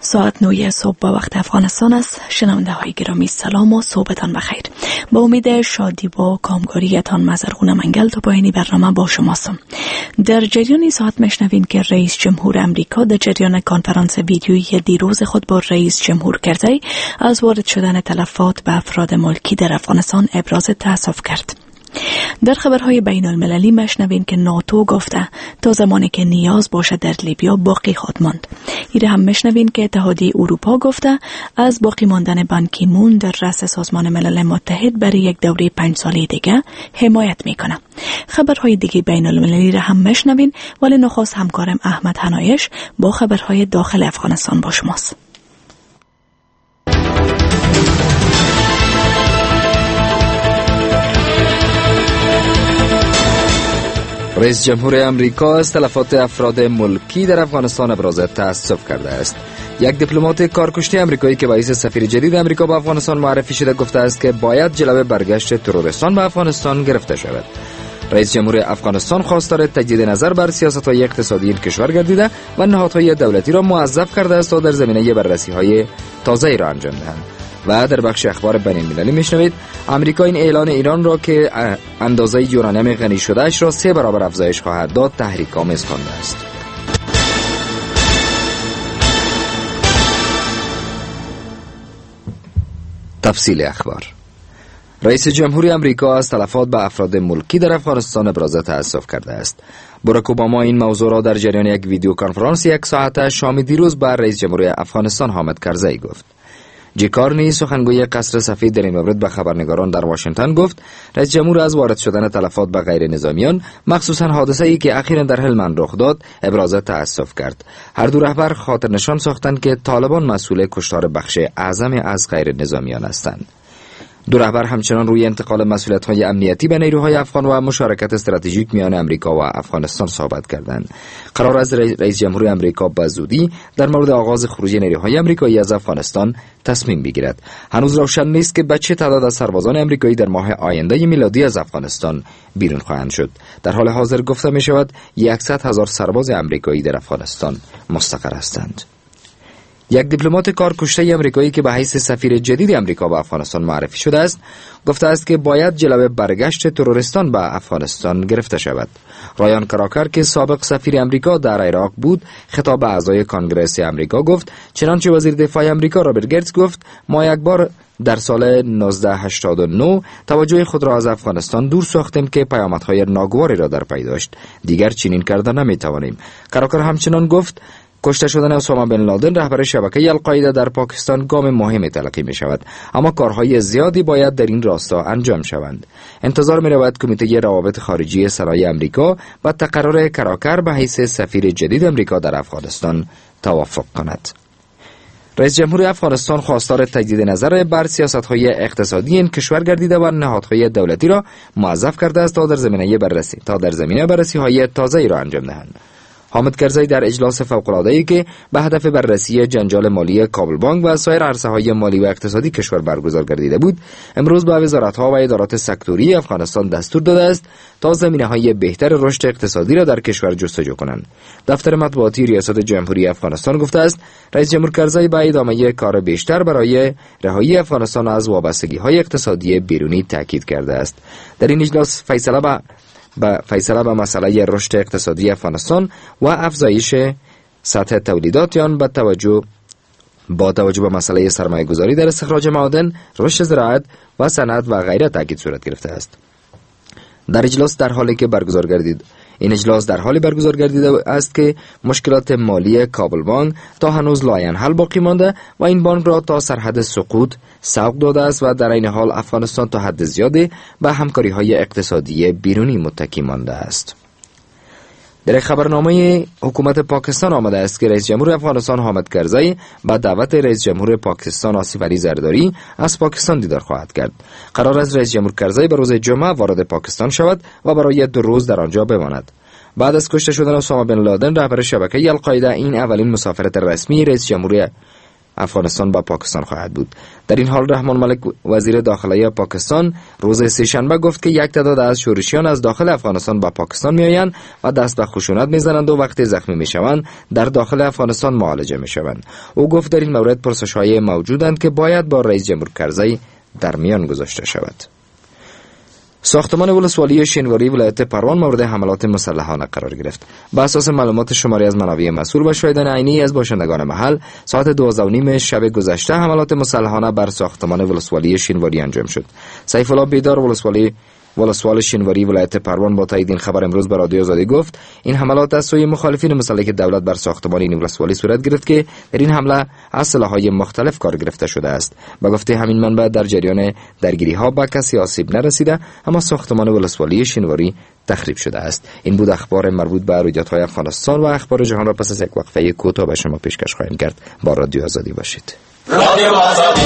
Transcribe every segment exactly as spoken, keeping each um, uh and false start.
ساعت نه صبح با وقت افغانستان است. شنونده های گرامی سلام و صبحتان بخیر. با امید شادی و کامگاریتان مزرغون منگل تو پایانی برنامه با شماستم. در جریان ساعت مشنوین که رئیس جمهور امریکا در جریان کنفرانس ویدیویی دیروز خود با رئیس جمهور کرزی از وارد شدن تلفات به افراد ملکی در افغانستان ابراز تأسف کرد. در خبرهای بین المللی مشنوین که ناتو گفته تا زمانی که نیاز باشه در لیبیا باقی خواهد ماند. ایره هم مشنوین که اتحادیه اروپا گفته از باقی ماندن بان کی مون در رأس سازمان ملل متحد برای یک دوره پنج ساله دیگه حمایت میکنه. خبرهای دیگه بین المللی را هم مشنوین، ولی نخست همکارم احمد حنایش با خبرهای داخل افغانستان با شماست. رئیس جمهور امریکا از تلفات افراد ملکی در افغانستان ابراز تأسف کرده است. یک دیپلمات کارکشته آمریکایی که باعث سفیر جدید آمریکا به افغانستان معرفی شده گفته است که باید جلوه برگشت تروریستان به افغانستان گرفته شود. رئیس جمهور افغانستان خواستار تجدید نظر بر سیاست‌های اقتصادی این کشور گردیده و نهادهای دولتی را موظف کرده است تا در زمینه بررسی‌های تازه‌ای را انجام دهند. و در بخش اخبار بین المللی میشنوید امریکا این اعلان ایران را که اندازه یورانیم غنی شده اش را سه برابر افزایش خواهد داد تحریک آمیز خوانده است. تفصیل اخبار. رئیس جمهور امریکا از تلفات به افراد ملکی در افغانستان ابراز تأسف کرده است. باراک اوباما این موضوع را در جریان یک ویدیو کنفرانس یک ساعته شام دیروز با رئیس جمهور افغانستان حامد کرزی گفت. جی کارنی سخنگوی قصر سفید در این مورد به خبرنگاران در واشنگتن گفت رئیس جمهور از وارد شدن تلفات به غیر نظامیان مخصوصا حادثه‌ای که اخیراً در هلمند رخ داد ابراز تأسف کرد. هر دو رهبر خاطر نشان ساختند که طالبان مسئول کشتار بخش اعظم از غیر نظامیان هستند. دو رهبر همچنان روی انتقال مسئولیت‌های امنیتی به نیروهای افغان و مشارکت استراتژیک میان امریکا و افغانستان صحبت کردند. قرار است رئیس جمهور امریکا به زودی در مورد آغاز خروج نیروهای امریکایی از افغانستان تصمیم بگیرد. هنوز روشن نیست که به چه تعداد از سربازان امریکایی در ماه آینده میلادی از افغانستان بیرون خواهند شد. در حال حاضر گفته می شود صد هزار سرباز امریکایی در افغانستان مستقر هستند. یک دیپلمات کارکشته آمریکایی که به حیث سفیر جدید آمریکا به افغانستان معرفی شده است گفته است که باید جلوه برگشت تروریستان به افغانستان گرفته شود. رایان کراکر که سابق سفیر آمریکا در عراق بود خطاب به اعضای کنگره آمریکا گفت چنانچه وزیر دفاع آمریکا رابرت گیتس گفت ما یک بار در سال نوزده هشتاد و نه توجه خود را از افغانستان دور ساختیم که پیامدهای ناگواری را در پی داشت. دیگر چنین کردن نمیتوانیم. کراکر همچنان گفت کشته شدن اسامه بن لادن رهبر شبکه القاعده در پاکستان گام مهمی تلقی می شود، اما کارهای زیادی باید در این راستا انجام شوند. انتظار می رود کمیته روابط خارجی سرای امریکا با تقرر کراکر به حیث سفیر جدید امریکا در افغانستان توافق کند. رئیس جمهور افغانستان خواستار تجدید نظر بر سیاست‌های اقتصادی این کشور گردیده و نهادهای دولتی را موظف کرده است تا در زمینه بررسی تا در زمینه بررسی‌های تازه‌ای را انجام دهند. حامد کرزی در اجلاس فوق‌العاده‌ای که به هدف بررسی جنجال مالی کابل بانک و سایر عرصه‌های مالی و اقتصادی کشور برگزار گردیده بود، امروز به وزارت‌ها و ادارات سکتوری افغانستان دستور داده است تا زمینه‌های بهتر رشد اقتصادی را در کشور جستجو کنند. دفتر مطبوعاتی ریاست جمهوری افغانستان گفته است رئیس جمهور کرزی به ادامه کار بیشتر برای رهایی افغانستان از وابستگی‌های اقتصادی بیرونی تاکید کرده است. در این اجلاس فیصله به با فیصله به مسئله رشد اقتصادی افغانستان و افزایش سطح تولیدات آن با توجه با توجه به مسئله سرمایه گذاری در استخراج معادن، رشد زراعت و صنعت و غیره تاکید صورت گرفته است. در اجلاس در حالی که برگزار گردید این اجلاس در حالی برگزار گردیده است که مشکلات مالی کابل بانک تا هنوز لاینحل باقی مانده و این بانک را تا سرحد سقوط سوق داده است و در این حال افغانستان تا حد زیادی به همکاری‌های اقتصادی بیرونی متکی مانده است. در خبرنامه حکومت پاکستان آمده است که رئیس جمهور افغانستان حامد کرزی با دعوت رئیس جمهور پاکستان آصف علی زرداری از پاکستان دیدار خواهد کرد. قرار است رئیس جمهور کرزی به روز جمعه وارد پاکستان شود و برای دو روز در آنجا بماند. بعد از کشته شدن اسامه بن لادن رهبر شبکه القاعده این اولین مسافرت رسمی رئیس جمهور افغانستان با پاکستان خواهد بود. در این حال رحمان ملک وزیر داخلی پاکستان روز سه‌شنبه گفت که یک تعداد از شورشیان از داخل افغانستان با پاکستان میآیند و دست به خشونت میزنند و وقتی زخمی میشوند در داخل افغانستان معالجه میشوند. او گفت در این مورد پرسش‌های موجودند که باید با رئیس جمهور کرزی در میان گذاشته شود. ساختمان ولسوالی شینواری ولایت پروان مورد حملات مسلحانه قرار گرفت. بر اساس معلومات شماری از منابع مسئول و شاهدان عینی از باشندگان محل، ساعت دوازده و نیم شب گذشته حملات مسلحانه بر ساختمان ولسوالی شینواری انجام شد. سیف الله بیدار ولسوالی ولسوال شینواری ولایت پروان با تایید این خبر امروز به رادیو آزادی گفت این حملات از سوی مخالفین مسلح دولت بر ساختمان این ولسوالی صورت گرفت که در این حمله از سلاح‌های مختلف کار گرفته شده است. با گفته همین منبع در جریان درگیری‌ها به کسی آسیب نرسیده، اما ساختمان ولسوالی شینواری تخریب شده است. این بود اخبار مربوط به رویدادهای افغانستان و اخبار جهان را پس از یک وقفه کوتاه به شما پیشکش خواهیم کرد. با رادیو آزادی باشید. رادیو آزادی.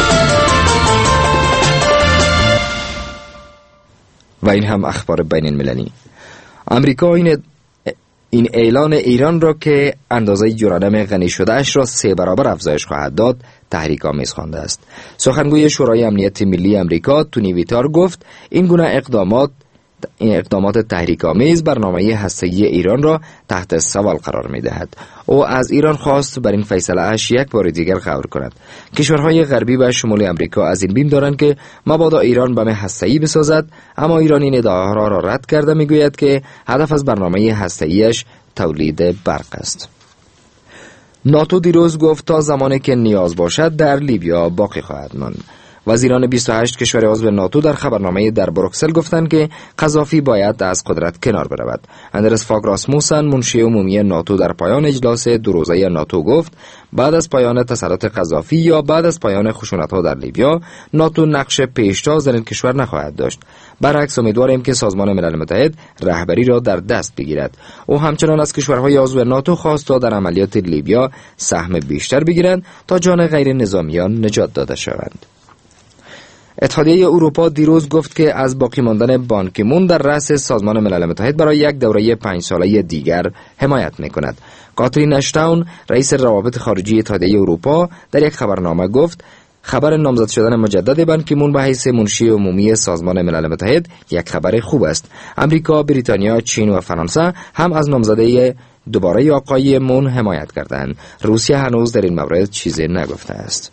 و این هم اخبار بین المللی. امریکا این این اعلان ایران را که اندازه یورانیم غنی شده اش را سه برابر افزایش خواهد داد تحریک آمیز خوانده است. سخنگوی شورای امنیت ملی امریکا تونی ویتار گفت این گونه اقدامات این اقدامات تحریک‌آمیز برنامه هسته‌ای ایران را تحت سوال قرار می‌دهد. او از ایران خواست بر این فیصله اش یک بار دیگر غور کند. کشورهای غربی و شمالی امریکا از این بیم دارند که مبادا ایران بم هسته‌ای بسازد، اما ایران این ادعاها را رد کرده میگوید که هدف از برنامه هسته‌ایش تولید برق است. ناتو دیروز گفت تا زمانی که نیاز باشد در لیبیا باقی خواهد ماند. وزیران بیست و هشت کشور عضو ناتو در خبرنامه در بروکسل گفتند که قذافی باید از قدرت کنار برود. اندرس فاگ راسموسن منشی عمومی ناتو در پایان اجلاس دو روزه ناتو گفت بعد از پایان تسلط قذافی یا بعد از پایان خشونت‌ها در لیبیا ناتو نقش پیشتاز در این کشور نخواهد داشت. برعکس امیدواریم که سازمان ملل متحد رهبری را در دست بگیرد. او همچنان از کشورهای عضو ناتو خواست تا در عملیات لیبیا سهم بیشتر بگیرند تا جان غیر نظامیان نجات داده شوند. اتحادیه اروپا دیروز گفت که از باقی ماندن بان کی مون در رأس سازمان ملل متحد برای یک دوره پنج ساله دیگر حمایت می‌کند. کاترین اشتون رئیس روابط خارجی اتحادیه اروپا در یک خبرنامه گفت خبر نامزد شدن مجدد بان کی مون به حیث منشی عمومی سازمان ملل متحد یک خبر خوب است. امریکا، بریتانیا، چین و فرانسه هم از نامزدی دوباره آقای مون حمایت کردند. روسیه هنوز در این مورد چیزی نگفته است.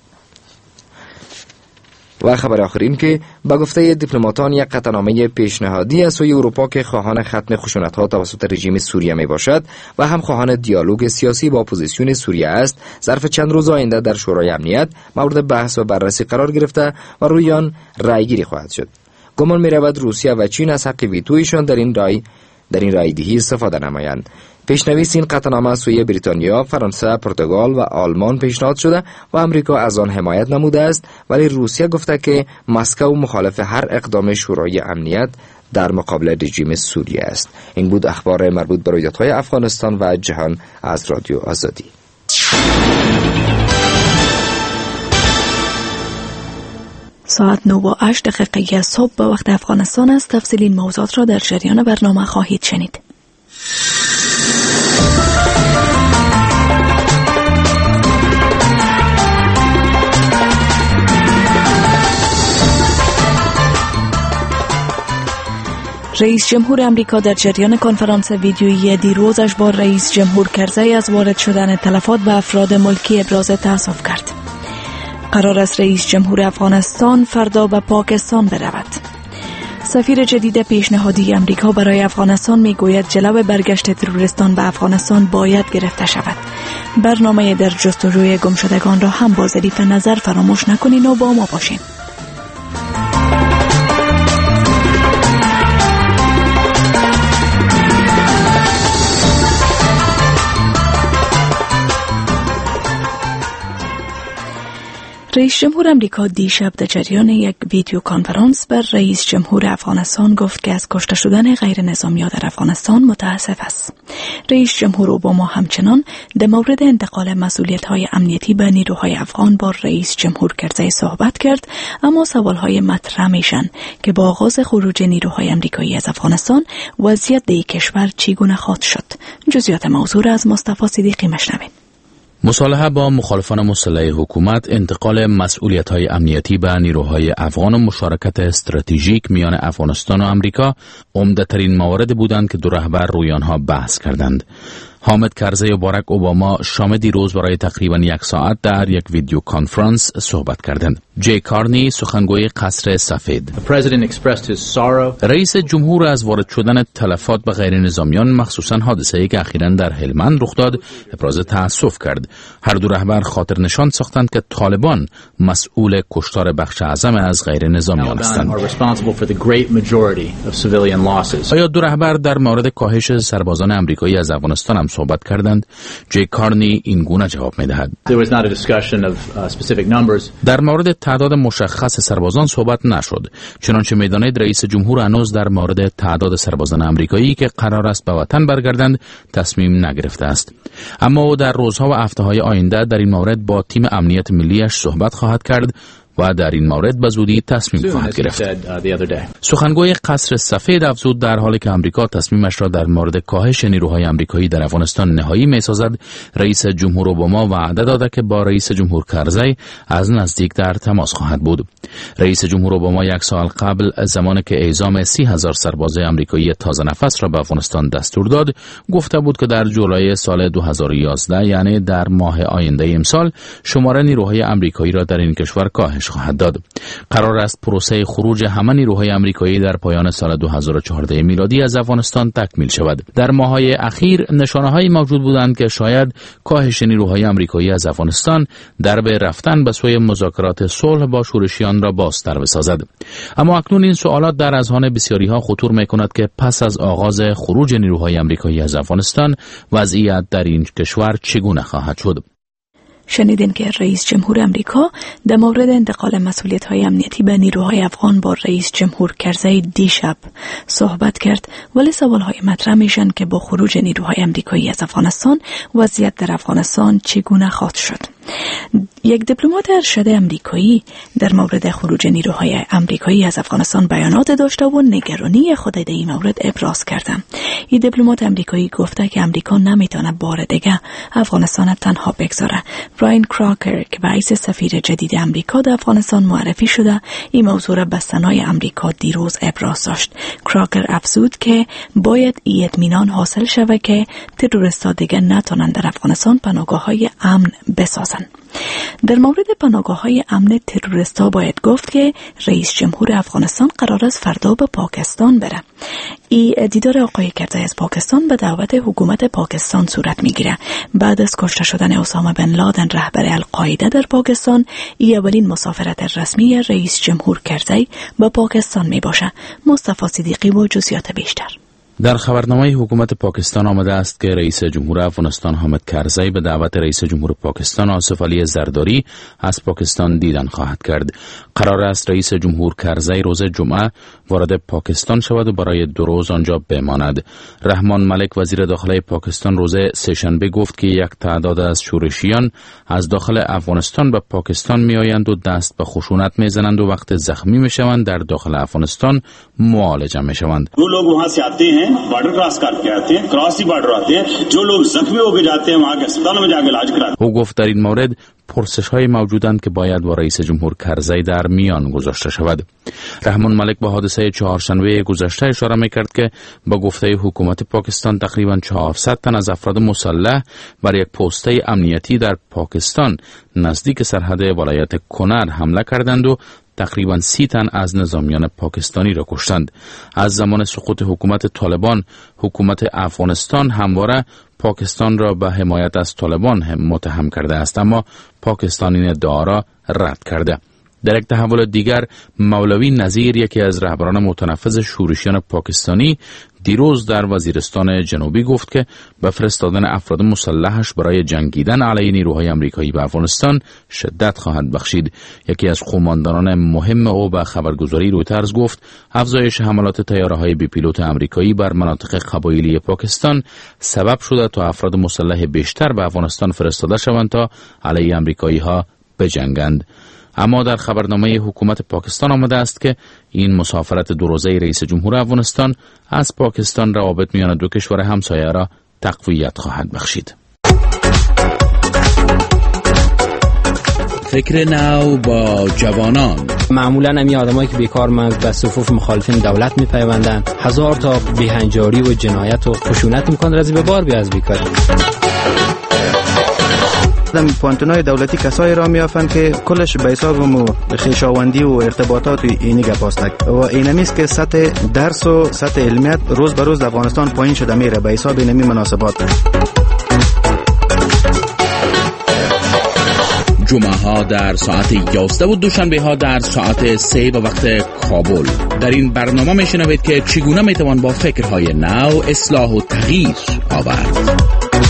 و خبر آخر این که با گفته دیپلماتان یک قطعنامه پیشنهادی از سوی اروپا که خواهان ختم خشونت‌ها توسط رژیم سوریه می باشد و هم خواهان دیالوگ سیاسی با اپوزیسیون سوریه است، ظرف چند روز آینده در شورای امنیت مورد بحث و بررسی قرار گرفته و روی آن رأیگیری خواهد شد. گمان می رود روسیه و چین از حق ویتویشان در این رای در این رایدهی استفاده نمایند. پیشنویس این قطعنامه سوی بریتانیا، فرانسه، پرتغال و آلمان پیشنهاد شده و امریکا از آن حمایت نموده است، ولی روسیه گفته که مسکو مخالف هر اقدام شورای امنیت در مقابل رژیم سوریه است. این بود اخبار مربوط به رویدادهای افغانستان و جهان از رادیو آزادی. ساعت نه و هشت دقیقه صبح به وقت افغانستان است. تفصیل این موضوعات را در جریان برنامه خواهید شنید. رئیس جمهور امریکا در جریان کنفرانس ویدیویی دیروزش با رئیس جمهور کرزی از وارد شدن تلفات به افراد ملکی ابراز تأسف کرد. قرار است رئیس جمهور افغانستان فردا به پاکستان برود. سفیر جدید پیشنهادی امریکا برای افغانستان میگوید جلو برگشت تروریستان به افغانستان باید گرفته شود. برنامه در جستجوی گمشدگان را هم با ظریف نظر فراموش نکنین و با ما باشین. رئیس جمهور امریکا دیشب در جریان یک ویدیو کانفرانس بر رئیس جمهور افغانستان گفت که از کشته شدن غیر نظامیان در افغانستان متاسف است. رئیس جمهور اوباما همچنان در مورد انتقال مسئولیت‌های امنیتی به نیروهای افغان با رئیس جمهور کرزی صحبت کرد، اما سوال‌های مطرح میشن که با آغاز خروج نیروهای امریکایی از افغانستان وضعیت در کشور چگونه خواهد شد. جزئیات موضوع را از مصطفی صدیقی مشنوید. مصالحه با مخالفان مسلح حکومت، انتقال مسئولیت‌های امنیتی به نیروهای افغان و مشارکت استراتژیک میان افغانستان و آمریکا عمده‌ترین موارد بودند که دو رهبر روی آنها بحث کردند. حامد کرزی و باراک اوباما شام دیروز برای تقریبا یک ساعت در یک ویدیو کانفرانس صحبت کردند. جی کارنی، سخنگوی قصر سفید، رئیس جمهور از وارد شدن تلفات به غیر نظامیان مخصوصاً حادثه‌ای که اخیراً در هلمند رخ داد ابراز تأسف کرد. هر دو رهبر خاطر نشان ساختند که طالبان مسئول کشتار بخش اعظم از غیر نظامیان هستند. آیا دو رهبر در مورد کاهش سربازان آمریکایی از افغانستان هم صحبت کردند؟ جی کارنی این گونه جواب می‌دهد: در مورد تعداد مشخص سربازان صحبت نشد، چنانچه میدانید رئیس جمهور هنوز در مورد تعداد سربازان آمریکایی که قرار است به وطن برگردند تصمیم نگرفته است. اما او در روزها و هفته‌های آینده در این مورد با تیم امنیت ملی‌اش صحبت خواهد کرد و در این مورد به زودی تصمیم خواهد گرفت. سخنگوی قصر سفید افزود در حالی که آمریکا تصمیمش را در مورد کاهش نیروهای آمریکایی در افغانستان نهایی می‌سازد، رئیس جمهور اوباما وعده داده که با رئیس جمهور کرزی از نزدیک در تماس خواهد بود. رئیس جمهور اوباما یک سال قبل زمانی که اعزام سی هزار سرباز آمریکایی تازه نفس را به افغانستان دستور داد، گفته بود که در جولای سال دو هزار و یازده، یعنی در ماه آینده امسال، شمار نیروهای آمریکایی را در این کشور کاهش خواهد داد. قرار است پروسه خروج همه نیروهای آمریکایی در پایان سال دو هزار و چهارده میلادی از افغانستان تکمیل شود. در ماه‌های اخیر نشانه‌هایی موجود بودند که شاید کاهش نیروهای آمریکایی از افغانستان درب رفتن به سوی مذاکرات صلح با شورشیان را بازتر بسازد. اما اکنون این سوالات در اذهان بسیاری‌ها خطور می‌کند که پس از آغاز خروج نیروهای آمریکایی از افغانستان وضعیت در این کشور چگونه خواهد شد. شنیدین که رئیس جمهور امریکا در مورد انتقال مسئولیت‌های امنیتی به نیروهای افغان با رئیس جمهور کرزی دیشب صحبت کرد، ولی سوال‌های مطرح میشن که با خروج نیروهای امریکایی از افغانستان وضعیت در افغانستان چگونه خواهد شد. یک دیپلمات ارشد امریکایی در مورد خروج نیروهای امریکایی از افغانستان بیانات داشته و نگرانی خود در این مورد ابراز کرده. این دیپلمات امریکایی گفته که امریکا نمیتونه بار دیگه افغانستان تنها بگذاره. براین کراکر که رئیس سفیر جدید امریکا در افغانستان معرفی شده، این موضوع را به سنای امریکا دیروز ابراز داشت. کراکر افزود که باید این اطمینان حاصل شود که تروریست‌ها دیگه نتونن در افغانستان پناهگاه‌های امن بسازن. در مورد پناهگاه‌های امن تروریست‌ها باید گفت که رئیس جمهور افغانستان قرار است فردا به پاکستان بره. این دیدار آقای کرزی از پاکستان به دعوت حکومت پاکستان صورت میگیره. بعد از کشته شدن اسامه بن لادن رهبر القاعده در پاکستان، این اولین مسافرت رسمی رئیس جمهور کرزی به پاکستان می باشه. مصطفی صدیقی و جزئیات بیشتر. در خبرنامه حکومت پاکستان آمده است که رئیس جمهور افغانستان حامد کرزی به دعوت رئیس جمهور پاکستان آصف علی زرداری از پاکستان دیدن خواهد کرد. قرار است رئیس جمهور کرزی روز جمعه وارد پاکستان شود و برای دو روز آنجا بماند. رحمان ملک وزیر داخلی پاکستان روز سه‌شنبه گفت که یک تعداد از شورشیان از داخل افغانستان به پاکستان می آیند و دست به خشونت می زنند و وقت زخمی می شوند در داخل افغانستان معالجه می شوند. Border cross करके आते हैं, क्रॉसी बॉर्डर आते हैं, जो लोग जख्मी होकर जाते हैं वहां के अस्पतालों में जाकर इलाज कराते हैं. او گفت در این مورد پرسش های موجودند که باید با رئیس جمهور کرزی در میان گذاشته شود. رحمان ملک به حادثه چهارشنبه گذشته اشاره میکرد که با گفته حکومت پاکستان تقریبا چهارصد تن از افراد مسلح بر یک پسته امنیتی در پاکستان نزدیک سرحد ولایت کنر حمله کردند و تقریبا سی تن از نظامیان پاکستانی را کشتند. از زمان سقوط حکومت طالبان، حکومت افغانستان همواره پاکستان را به حمایت از طالبان هم متهم کرده است، اما پاکستان این ادعا را رد کرده. در یک تحول دیگر، مولوی نظیر، یکی از رهبران متنفذ شورشیان پاکستانی، دیروز در وزیرستان جنوبی گفت که به فرستادن افراد مسلحش برای جنگیدن علیه نیروهای آمریکایی به افغانستان شدت خواهد بخشید. یکی از قوماندانان مهم او به خبرگزاری رویترز گفت افزایش حملات طیاره‌های بی پیلوت آمریکایی بر مناطق قبایلی پاکستان سبب شده تا افراد مسلح بیشتر به افغانستان فرستاده شوند تا علیه آمریکایی‌ها بجنگند. اما در خبرنامه حکومت پاکستان آمده است که این مسافرت دو روزه رئیس جمهور افغانستان از پاکستان روابط میان دو کشور همسایه را تقویت خواهد بخشید. فکر نو با جوانان. معمولا همی آدمایی که بیکارمند به صفوف مخالفین دولت میپیوندند، هزار تا بیهنجاری و جنایت و خشونت میکنند رازی به بار بیا از بیکاری. در پانتونای دولتی کسایی را میافند که کلش به حساب خویشاوندی و ارتباطات اینی گپاستک و اینمیست که سطح درس و سطح علمیت روز به روز در افغانستان پایین شده میره به حساب اینمی مناسبات. جمعه ها در ساعت یازده و دوشنبه ها در ساعت سه به وقت کابل. در این برنامه میشنوید که چگونه میتوان با فکرهای نو اصلاح و تغییر آورد.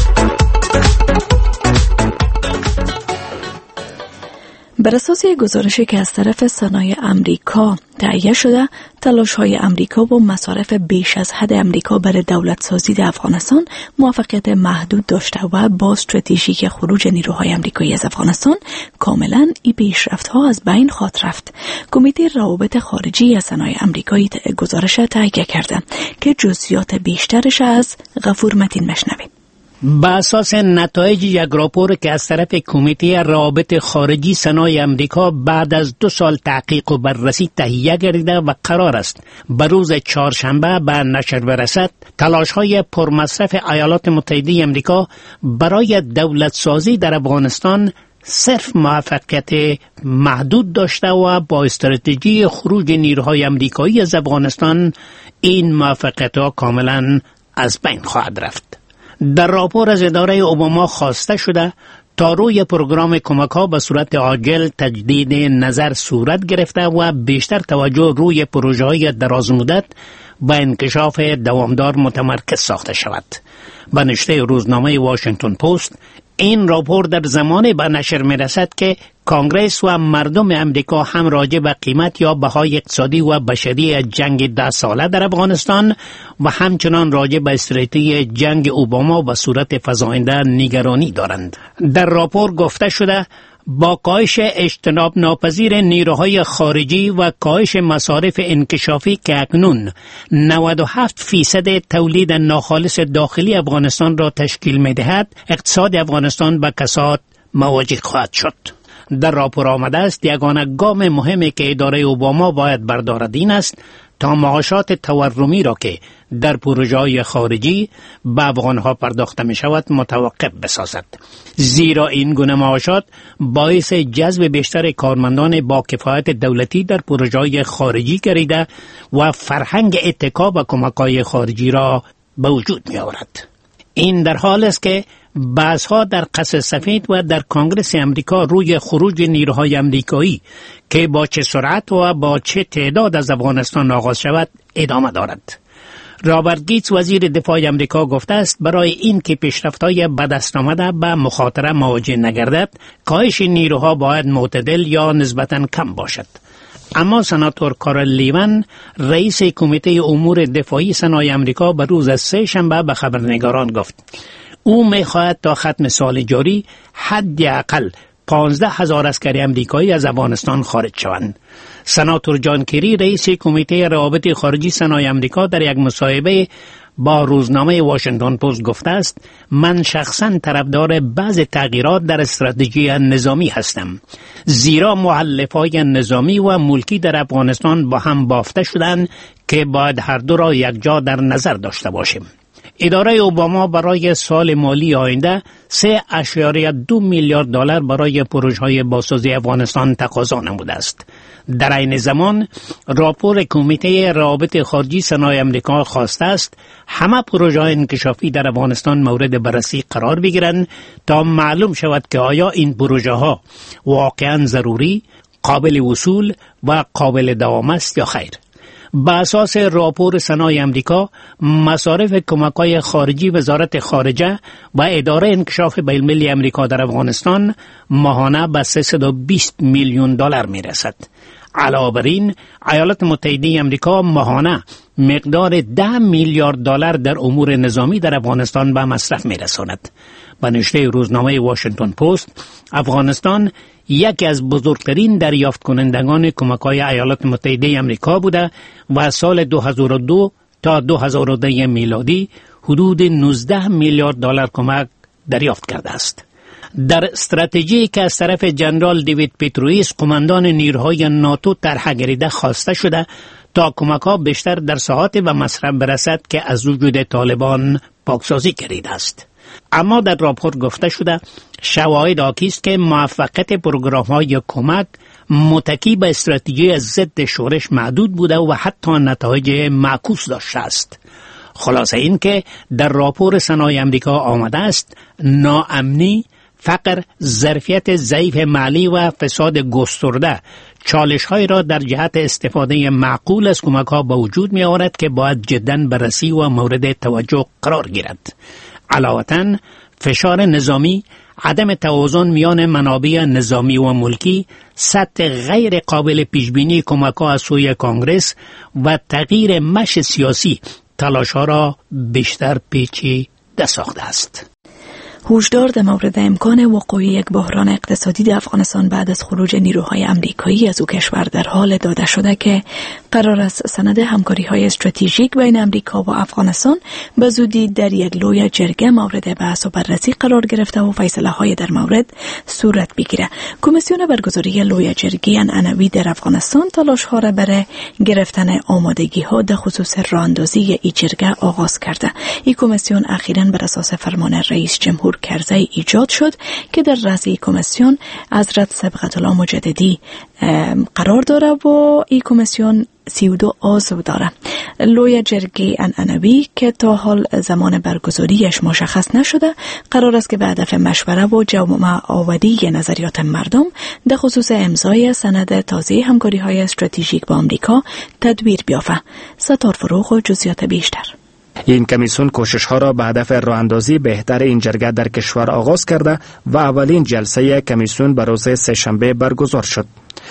بر اساس گزارشی که از طرف سنای امریکا تهیه شده، تلاش‌های امریکا و مصارف بیش از حد امریکا برای دولت سازی در افغانستان موفقیت محدود داشته و با استراتژیک خروج نیروهای امریکایی از افغانستان کاملا این پیشرفت‌ها از بین خواهد رفت. کمیته روابط خارجی از سنای امریکایی گزارش تهیه کرده که جزئیات بیشترش از غفور متین مشنویم. با اساس نتایج یک راپور که از طرف کمیته روابط خارجی سنای امریکا بعد از دو سال تحقیق و بررسی تهیه گردیده و قرار است به روز چهارشنبه به نشر برسد، تلاش‌های پرمصرف ایالات متحده امریکا برای دولت سازی در افغانستان صرف موفقیت محدود داشته و با استراتژی خروج نیروهای امریکایی از افغانستان این موفقیت‌ها کاملا از بین خواهد رفت. در راپور از اداره اوباما خواسته شده تا روی پروگرام کمک‌ها به صورت عاجل تجدید نظر صورت گرفته و بیشتر توجه روی پروژه‌های درازمدت و انکشاف دوامدار متمرکز ساخته شود. به نشریه روزنامه واشنگتن پست این راپور در زمانی به نشر می‌رسد که کانگرس و مردم امریکا هم راجع به قیمت یا بهای اقتصادی و بشری جنگ ده ساله در افغانستان و همچنان راجع به استراتژی جنگ اوباما به صورت فزاینده نگرانی دارند. در راپور گفته شده با کاهش اجتناب ناپذیر نیروهای خارجی و کاهش مصارف انکشافی که اکنون نود و هفت فیصد تولید ناخالص داخلی افغانستان را تشکیل می‌دهد، اقتصاد افغانستان به کساد مواجه خواهد شد. در راپور آمده است یگانه گام مهمی که اداره اوباما باید بردارد این است تا معاشات تورمی را که در پروژه‌های خارجی به افغانها پرداخته می شود متوقف بسازد، زیرا این گونه معاشات باعث جذب بیشتر کارمندان با کفایت دولتی در پروژه‌های خارجی گردیده و فرهنگ اتکا به کمک‌های خارجی را به وجود می آورد. این در حال است که بعضها در قصر سفید و در کنگره امریکا روی خروج نیروهای امریکایی که با چه سرعت و با چه تعداد از افغانستان آغاز شود ادامه دارد. رابرت گیتس وزیر دفاع امریکا گفته است برای این که پیشرفت‌های به دست آمده به مخاطره مواجه نگردد، کاهش نیروها باید معتدل یا نسبتاً کم باشد. اما سناتور کارل لیون رئیس کمیته امور دفاعی سنای امریکا به روز سه شنبه به خبرنگاران گفت او می‌خواهد تا ختم سال جاری حداقل پانزده هزار عسکر امریکایی از افغانستان خارج شوند. سناتور جان کری رئیس کمیته روابط خارجی سنای امریکا در یک مصاحبه با روزنامه واشنگتن پست گفته است من شخصاً طرفدار بعض تغییرات در استراتژی نظامی هستم، زیرا مؤلفه‌های نظامی و ملکی در افغانستان با هم بافته شدند که باید هر دو را یکجا در نظر داشته باشیم. اداره اوباما برای سال مالی آینده سه اشاریه دو میلیارد دلار برای پروژه‌های بازسازی افغانستان تقاضا نموده است. در این زمان راپور کمیته روابط خارجی سنای امریکا خواسته است همه پروژه‌های انکشافی در افغانستان مورد بررسی قرار بگیرند تا معلوم شود که آیا این پروژه‌ها واقعاً ضروری، قابل وصول و قابل دوام است یا خیر. با اساس راپور سنای امریکا، مصارف کمک‌های خارجی وزارت خارجه و اداره انکشاف بین‌المللی امریکا در افغانستان ماهانه به سیصد و بیست میلیون دلار میرسد. علاوه بر این، ایالات متحده امریکا ماهانه مقدار ده میلیارد دلار در امور نظامی در افغانستان به مصرف میرساند. به نشریه روزنامه واشنگتن پست، افغانستان یکی از بزرگترین دریافت کنندگان کمک‌های ایالات متحده امریکا بوده و سال دو هزار و دو تا دو هزار و ده میلادی حدود نوزده میلیارد دلار کمک دریافت کرده است. در استراتژی که از طرف جنرال دیوید پیترویس قماندان نیروهای ناتو طرح گریده خواسته شده تا کمک‌ها بیشتر در ساحات و مصرف برسد که از وجود طالبان پاکسازی کرده است. اما در راپور گفته شده شواهد حاکی است که موفقیت پروگرام‌های کمک متکی به استراتژی ضد شورش محدود بوده و حتی نتایج معکوس داشته است. خلاصه این که در راپور صنایع امریکا آمده است ناامنی، فقر، ظرفیت ضعیف مالی و فساد گسترده چالش‌های را در جهت استفاده معقول از کمک‌ها به وجود می‌آورد که باید جداً بررسی و مورد توجه قرار گیرد. علاوةً فشار نظامی، عدم توازن میان منابع نظامی و ملکی، سطح غیر قابل پیشبینی کمک‌ها از سوی کانگرس و تغییر مش سیاسی تلاش‌ها را بیشتر پیچیده ساخته است. هشدار در مورد امکان وقوع یک بحران اقتصادی در افغانستان بعد از خروج نیروهای امریکایی از او کشور در حال داده شده که قرار است سند همکاری‌های استراتژیک بین امریکا و افغانستان به زودی در یک لوی جرگه مورد بحث و بررسی قرار گرفته و فیصله‌های در مورد صورت بگیرد. کمیسیون برگزاری لوی جرگه عنعنوی در افغانستان تلاش‌ها را برای گرفتن آمادگی‌ها در خصوص راه‌اندازی این جرگه آغاز کرده. این کمیسیون اخیراً بر اساس فرمان رئیس جمهور کرزی ایجاد شد که در رأس کمیسیون حضرت صبغت الله مجددی قرار داره و این کمیسیون سی و دو عضو داره. لوی جرگه عنعنوی که تا حال زمان برگزاریش مشخص نشده قرار است که به هدف مشوره و جمع آوری نظریات مردم در خصوص امضای سند تازه همکاری‌های استراتژیک با آمریکا تدبیر بیافته. ستار فروغ و جزئیات بیشتر. این کمیسیون کوشش‌ها را به هدف راه‌اندازی بهتر این جرگه در کشور آغاز کرده و اولین جلسه کمیسیون به روز سه‌شنبه برگزار شد.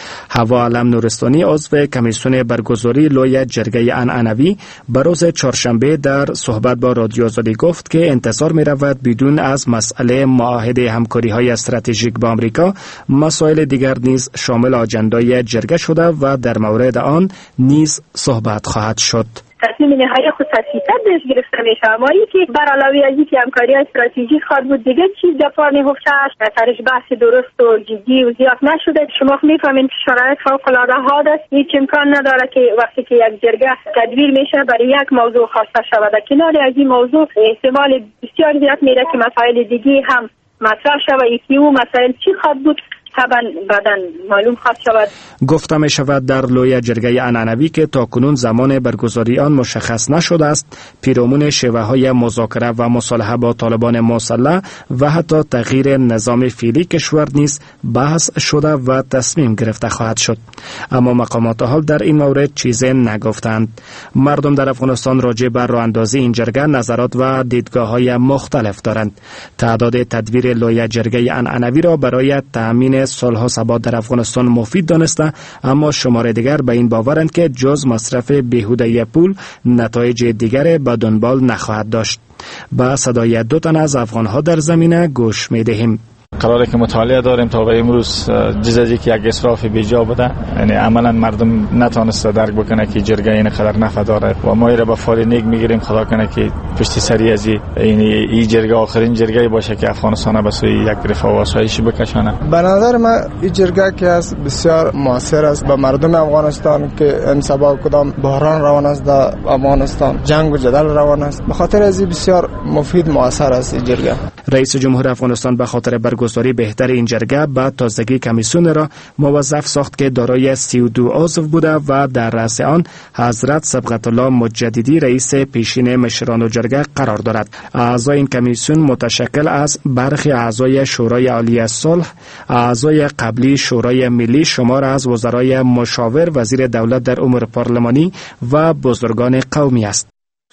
حوا علم نورستانی عضو کمیسیون برگزاری لوی جرگه عنعنوی به روز چهارشنبه در صحبت با رادیو آزادی گفت که انتظار می رود بدون از مسئله معاهده همکاری‌های استراتژیک با آمریکا مسائل دیگر نیز شامل آجندای جرگه شده و در مورد آن نیز صحبت خواهد شد. تصمیم نهایی خصوصیت بهش گرفته میشه، اما اینکه بر علاوه از اینکه همکاری استراتژیک خواد بود دیگه چیز در پا نهفته است، درش بحث درست و جدی و زیاد نشده. شما میفهمین که شرایط فوق العاده حاد است، هیچ امکان نداره که وقتی که یک جرگه تدبیر میشه برای یک موضوع خواسته شود در کنار از این موضوع احتمال بسیار زیاد میره که مسائل دیگه هم مطرح شود. یکی او مسائل چی خواد بود طبعا بعداً معلوم خواهد شود. گفته می شود در لوی جرگه عنعنوی که تاکنون زمان برگزاری آن مشخص نشده است، پیرامون شیوه های مذاکره و مصالحه با طالبان مسلح و حتی تغییر نظام فعلی کشور نیز بحث شده و تصمیم گرفته خواهد شد. اما مقامات حال در این مورد چیزی نگفتند. مردم در افغانستان راجع بر راه‌اندازی این جرگه نظرات و دیدگاه های مختلف دارند. تعداد تدبیر لوی جرگه عنعنوی را برای تأمین صلح و ثبات در افغانستان مفید دانسته، اما شماره دیگر به این باورند که جز مصرف بیهوده پول نتایج دیگر به دنبال نخواهد داشت. با صدای دو تن از افغانها در زمینه گوش می‌دهیم. قراره که مطالعه داریم تا به امروز جز از اینکه یک اسراف بیجا بوده، یعنی عملا مردم نتونسته درک بکنه که جرگه این قدر نفع داره و ما را به فال نیک میگیریم. خدا کنه که پشت سری از این این جرگه آخرین جرگه باشه که افغانستان به سوی یک رفاه و آسایش بکشانه. به نظر من این جرگه که است بسیار موثر است به مردم افغانستان که امسبا کدام بحران روان است در افغانستان، جنگ و جدل روان است، به خاطر از این بسیار مفید موثر است این جرگه. رئیس جمهور افغانستان به خاطر برگزاری بهتر این جرگه بعد تازگی کمیسیون را موظف ساخت که دارای سی و دو عضو بوده و در رأس آن حضرت صبغت الله مجددی رئیس پیشین مشران جرگه قرار دارد. اعضای این کمیسیون متشکل از برخی اعضای شورای عالی صلح، اعضای قبلی شورای ملی، شمار از وزرای مشاور، وزیر دولت در امور پارلمانی و بزرگان قومی است.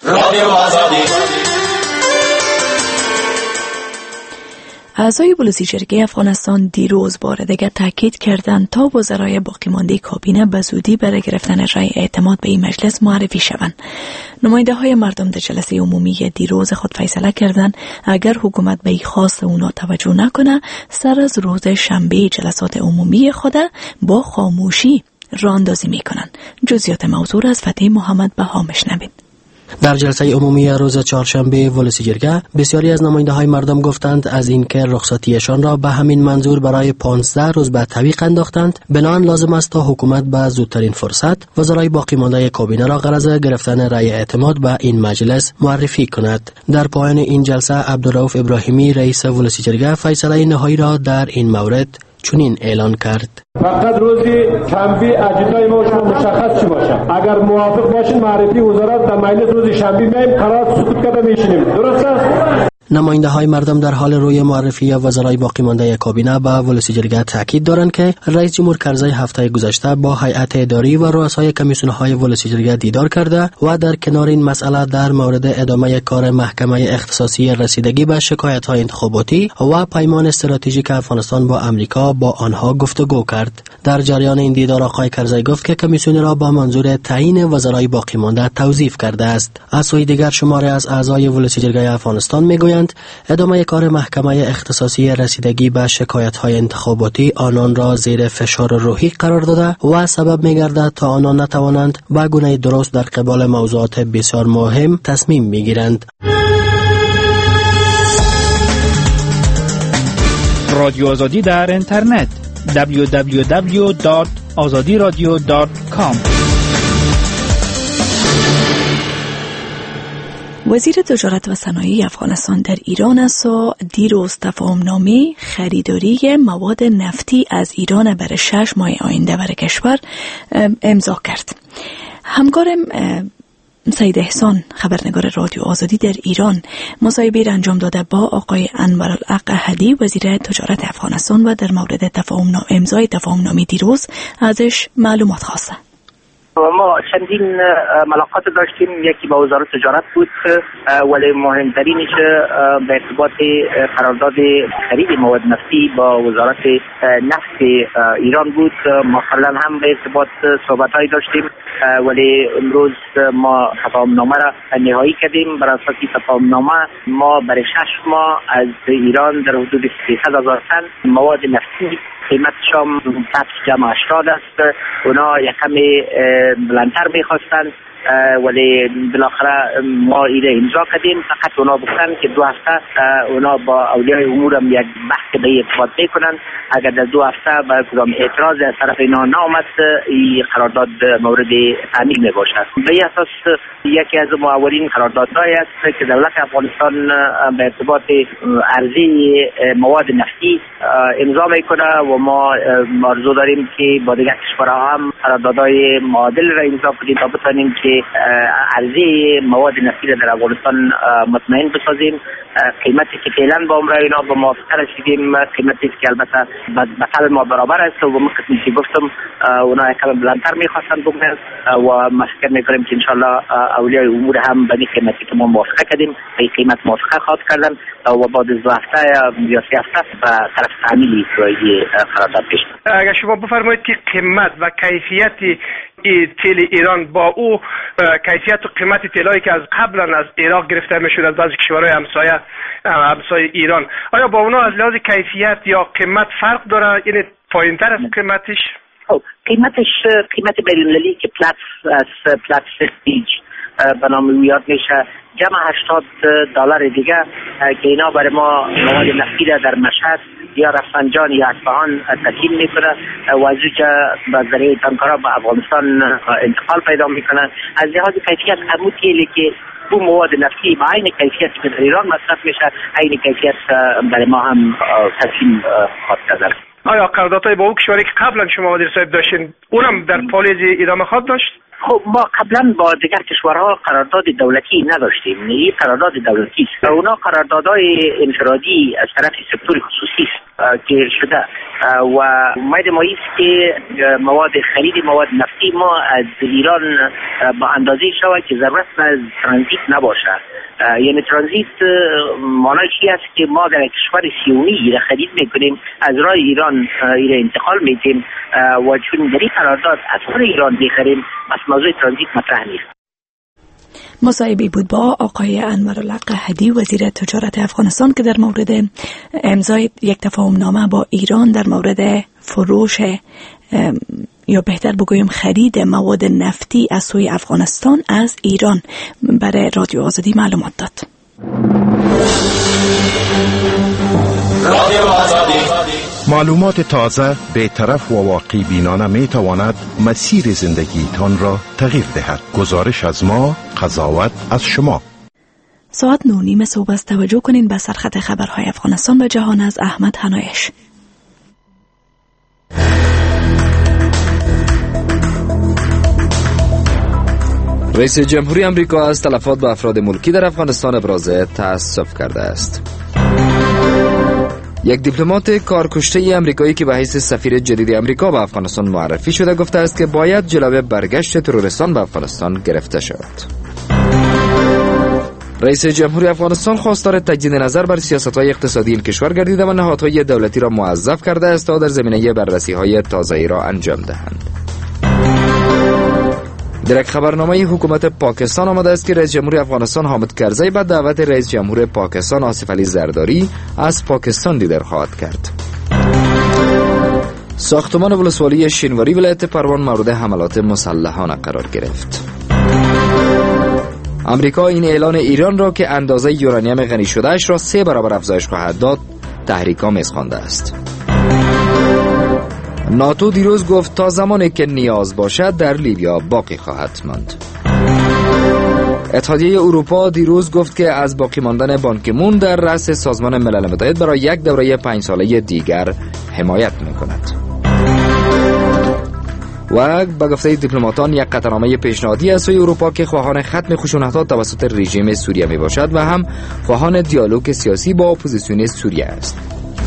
اعضای بلوزی جرگه افغانستان دیروز بار دیگر تاکید کردند تا وزرای باقی مانده کابینه به زودی برای گرفتن رأی اعتماد به این مجلس معرفی شوند. نماینده های مردم در جلسه عمومی دیروز خود فیصله کردند اگر حکومت به این خواست اونا توجه نکنه سر از روز شنبه جلسات عمومی خود با خاموشی راه‌اندازی میکنند. جزئیات موضوع از فتح محمد بها مشنوید. در جلسه عمومی روز چهارشنبه ولسی جرگه بسیاری از نماینده‌های مردم گفتند از اینکه رخصتیشان را به همین منظور برای پانزده روز به تعویق انداختند، بنابراین لازم است تا حکومت به زودترین فرصت وزرای باقی مانده کابینه را غرض گرفتن رأی اعتماد به این مجلس معرفی کند. در پایان این جلسه عبدالرؤوف ابراهیمی رئیس ولسی جرگه فیصله نهایی را در این مورد چنین اعلان کرد: فقط روزی شنبه اجندای ما شما مشخص چی باشه. اگر موافق باشین معرفی وزارت در مجلس روز شنبه میم قرار سکوت کرده میشینیم. درست است؟ نماینده های مردم در حال روی معرفی وزرای باقی مانده کابینه به ولسی جرگه تاکید دارند که رئیس جمهور کرزی هفته گذشته با هیئت اداری و رؤسای کمیسیون های ولسی جرگه دیدار کرده و در کنار این مسئله در مورد ادامه کار محکمه اختصاصی رسیدگی به شکایت های انتخاباتی و پیمان استراتژیک افغانستان با امریکا با آنها گفتگو کرد. در جریان این دیدار آقای کرزی گفت که کمیسیون را با منظور تعیین وزرای باقی مانده توظیف کرده است. از سوی دیگر شماری از اعضای ولسی جرگه افغانستان میگویند ادامه کار محکمه اختصاصی رسیدگی به شکایت‌های انتخاباتی آنان را زیر فشار روحی قرار داده و سبب می‌گردد تا آنان نتوانند به گونه درست در قبال موضوعات بسیار مهم تصمیم می‌گیرند. رادیو آزادی در اینترنت دبلیو دبلیو دبلیو دات آزادی رادیو دات کام. وزیر تجارت و صنایع افغانستان در ایران است و دیروز تفاهمنامه خریداری مواد نفتی از ایران برای شش ماه آینده برای کشور امضا کرد. همکارم سید احسان خبرنگار رادیو آزادی در ایران مصاحبه را انجام داده با آقای انورالحق احدی وزیر تجارت افغانستان و در مورد تفاهمنامه امضای تفاهمنامه دیروز ازش معلومات خواسته. ما چندین ملاقات داشتیم، یکی با وزارت تجارت بود ولی مهمترینش به ارتباط قرارداد خرید مواد نفتی با وزارت نفت ایران بود. ما قبلا هم به ارتباط صحبت‌هایی داشتیم ولی امروز ما تفاهمنامه را نهایی کردیم. بر اساس تفاهمنامه ما برای شش ماه از ایران در حدود سیصد هزار تن مواد نفتی قیمتش هم جمع هشتاد است. اونا یکم بلندتر میخواستن ولی بالاخره ما ایده امضا کردیم. فقط اونا گفتن که دو هفته اونا با اولیای امور هم یک بحث به ارتباط میکنن. اگر در دو هفته با کدام اعتراض از طرف اینا نامد این قرارداد مورد تعمیل میباشد. به این اساس یکی از اولین قراردادهای است که دولت افغانستان به ارتباط عرضه مواد نفتی امضا میکنه و ما آرزو داریم که با دیگر کشورها هم قراردادهای معادل را امضا کنیم تا بتوانیم که عرضه مواد نفتی را در افغانستان مطمئن بسازیم. قیمتی که فعلا با عمره اینا به موافقه رسیدیم، قیمتی که البته بدل ما برابر است و من که گفتم اونا یکم بلندتر میخواستن بکنن و ما فکر میکنیم که انشالله اولیای امور هم به این قیمتی که ما موافقه کردیم به این قیمت موافقه خواهد کردن و بعد از دو هفته یا سه هفته به طرف تعمیل اجرایی قرارداد پیش. اگر شما بفرمایید که قیمت و کیفیت تیل ایران با او کیفیت و قیمت تیلایی که از قبلا از عراق گرفته میشد از بعضی کشورهای همسایه همسایه ایران، آیا با اونا از لحاظ کیفیت یا قیمت فرق داره؟ یعنی پایین‌تر از قیمتش؟ قیمتش قیمت بین‌المللی که پلاتس از پلاتس پرستیج به نام یاد میشه جمع هشتاد دلار دیگه که اینا برای ما مواد نفتی در مشهد یا رفسنجان یا اصفهان تسلیم میکنه و از اونجا به ذریعه تانکرها به افغانستان انتقال پیدا میکنه. از لحاظ کیفیت همون تیلی که بو مواد نفتی با عین کیفیت که در ایران مصرف میشه عین کیفیت برای ما هم تسلیم خواهد کرده. آیا قراردادهای با او کشوری که قبلا شما وزیر صاحب داشتین اونم در پالیز ادامه خواهد داشت؟ خب ما قبلا با دیگر کشورها قرارداد دولتی نداشتیم. این قرارداد دولتی است. اونا قراردادهای انفرادی از طرف سکتور خصوصی است که شده و امید ما است که مواد خرید مواد نفتی ما از ایران با اندازه شود که ضرورت از ترانزیت نباشه. یعنی ترانزیت معنی چی است که ما در کشور سیومی را خرید میکنیم از راه ایران ایره انتقال میدیم و چون در این قرارداد از خود ایران میخریم بس موضوع ترانزیت مطرح نیست. مصاحبه بود با آقای انورالحق احدی وزیر تجارت افغانستان که در مورد امضای یک تفاهمنامه با ایران در مورد فروش یا بهتر بگویم خرید مواد نفتی از سوی افغانستان از ایران برای رادیو آزادی معلومات داد. رادیو آزادی معلومات تازه، بی‌طرف و واقعی بینانه می تواند مسیر زندگیتان را تغییر دهد. گزارش از ما، قضاوت از شما. ساعت نه و نیم صبح است. توجه کنین به سرخط خبرهای افغانستان و جهان از احمد حنایش. رئیس جمهوری آمریکا از تلفات به افراد ملکی در افغانستان ابراز تأسف کرده است. یک دیپلمات کارکشته آمریکایی که به حیث سفیر جدید آمریکا به افغانستان معرفی شده گفته است که باید جلوی برگشت تروریستان به افغانستان گرفته شود. رئیس جمهوری افغانستان خواستار تجدید نظر بر سیاست‌های اقتصادی این کشور گردیده و نهادهای دولتی را موظف کرده است تا در زمینه بررسی‌های تازه‌ای را انجام دهند. در یک خبرنامه حکومت پاکستان آمده است که رئیس جمهوری افغانستان حامد کرزی به دعوت رئیس جمهور پاکستان آصف علی زرداری از پاکستان دیدار خواهد کرد. ساختمان ولسوالی شینواری ولایت پروان مورد حملات مسلحانه قرار گرفت. آمریکا این اعلان ایران را که اندازه یورانیم غنی شده اش را سه برابر افزایش خواهد داد تحریک‌آمیز خوانده است. ناتو دیروز گفت تا زمانی که نیاز باشد در لیبیا باقی خواهد ماند. اتحادیه اروپا دیروز گفت که از باقی ماندن بان کی مون در رأس سازمان ملل متحد برای یک دوره پنج ساله دیگر حمایت می‌کند. و به گفته دیپلماتان یک قطعنامه پیشنهادی از سوی اروپا که خواهان ختم خشونت‌ها توسط رژیم سوریه میباشد و هم خواهان دیالوگ سیاسی با اپوزیسیون سوریه است.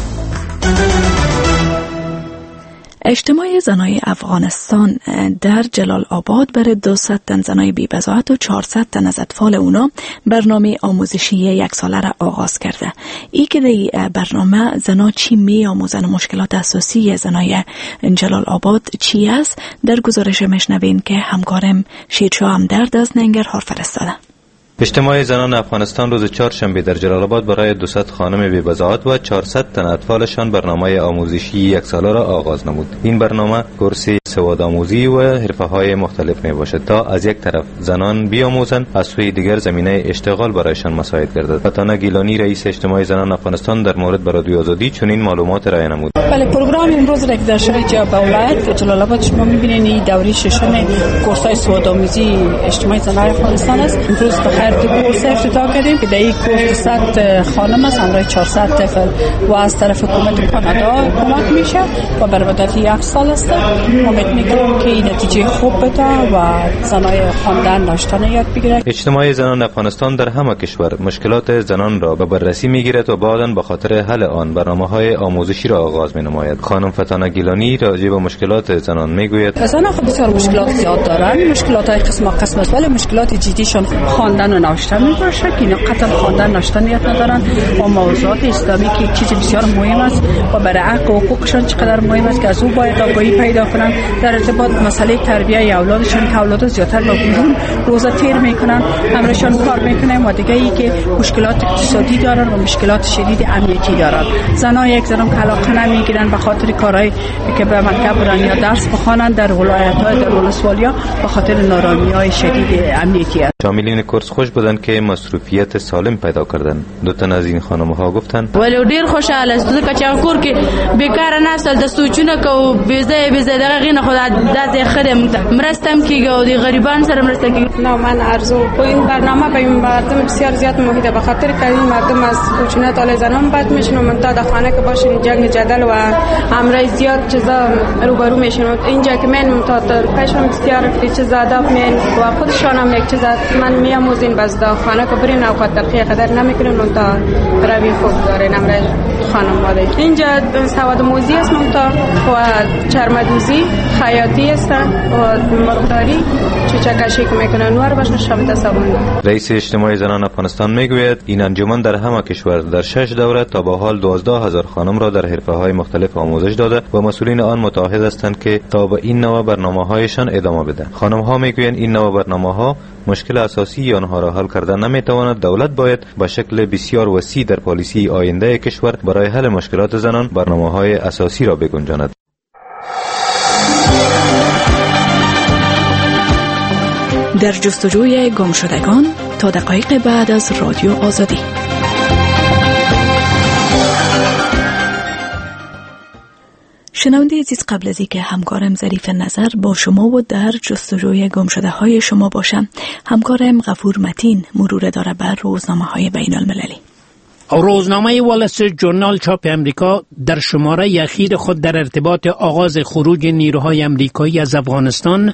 اجتماع زنای افغانستان در جلال آباد برای دویست تن زنای بی‌بضاعت و چهارصد تن از اطفال اونا برنامه آموزشی یک ساله را آغاز کرده. ای که در برنامه زنا چی می آموزن و مشکلات اساسی زنای جلال آباد چی است در گزارش مشنوین که همکارم شیرشاه همدرد از ننگرهار فرستاده. اجتماع زنان افغانستان روز چهارشنبه در جلال آباد برای دویست خانم بی‌بضاعت و چهارصد تن اطفالشان برنامه آموزشی یک ساله را آغاز نمود. این برنامه کورس سوادآموزی و حرفه‌های مختلف میباشد تا از یک طرف زنان بیاموزند، از سوی دیگر زمینه اشتغال برایشان مساعد گردد. فتانه گیلانی رئیس اجتماع زنان افغانستان در مورد به رادیو آزادی چنین معلومات را نمود. بله، پروگرام امروز را که در شهر ولایت جلال آباد شما می‌بینید این دوره ششم کورس‌های سوادآموزی اجتماع زنان افغانستان است. امروز به دو کورس افتتاح کردیم که در این کورس صد خانم است همراه چهارصد طفل و از طرف حکومت کانادا کمک میشه و بر مدت یک سال است. امید میکنم که این نتیجه خوب بده و زنای خواندن نوشتن یاد بگیرند. اجتماع زنان افغانستان در همه کشور مشکلات زنان را به بررسی میگیرد و بعداً به خاطر حل آن برنامه‌های آموزشی را آغاز مینماید. خانم فتانه گیلانی راجع به مشکلات زنان میگوید. زنان خب بسیار مشکلات زیاد دارند. مشکلات های قسم قسم است، ولی مشکلات جدیشون خواندن و نوشتن میباشه که اینا قطعا خواندن نوشتن یاد ندارن و موضوعات اسلامی که چیز بسیار مهم است و برای حق و حقوقشان چقدر مهم است که از او باید آگاهی پیدا کنن در ارتباط مسئله تربیت اولادشان که اولاد زیادتر با بیرون روزه تیر میکنن، همراهشان کار میکنن و دیگه ای که مشکلات اقتصادی دارن و مشکلات شدید امنیتی دارن. زنان یک زنم علاقه نمیگیرن به خاطر کارهای که به مکتب برن یا درس بخوانن در ولایت‌ها در ولسوالیا به خاطر نارامی‌های شدید امنیتی است. شاملین کورس خوش بودن که مصروفیت سالم پیدا کردن. دو تن از این خانم‌ها گفتند ولی ډیر خوشاله است ځکه چې کور کې بیکار نه استل د سوچونه کو بيزه بيزه دغه غینه خو د خدم مرستم کیږي او د غریبان سره مرسته کیږي. نه من ارزو په این برنامه به این مردم بسیار زیاد مفیده به خاطر که این مردم از کوچنه تا زنان بد میشن و منتها در خانه که باشین جنگ جدل و امر زیاد چیزا روبرو میشن. اینجا که من منتها پیشم بسیار چیزا داف من و خودشان هم یک چیز من میاموزین باز در خانه که برین او خاطر قدر نمیکنن منتها روی خوب دارین امر خانم ماده. اینجا سواد موزی است منتها و چرمدوزی خیاطی است و مرغداری چوچکشی که میکنن نور باشه شب صابون. رئیس اجتماع زنان افغانستان میگوید این انجمن در همه کشور در شش دوره تا به حال دوازده هزار خانم را در حرفه‌های مختلف آموزش داده و مسئولین آن متعهد هستند که تا به این نوع برنامه‌هایشان ادامه بدن. خانم‌ها میگویند این نوع برنامه‌ها مشکل اساسی آنها را حل کردن نمیتواند. دولت باید به شکل بسیار وسیع در پالیسی آینده کشور برای حل مشکلات زنان برنامه‌های اساسی را بگنجاند. در جستجوی گمشدگان تا دقایق بعد از رادیو آزادی. شنونده عزیز، قبل از اینکه همکارم ظریف نظر با شما و در جستجوی گمشده های شما باشم، همکارم غفور متین مرور داره بر روزنامه های بین المللی. روزنامه وال استریت جورنال چاپ امریکا در شماره اخیر خود در ارتباط آغاز خروج نیروهای امریکایی از افغانستان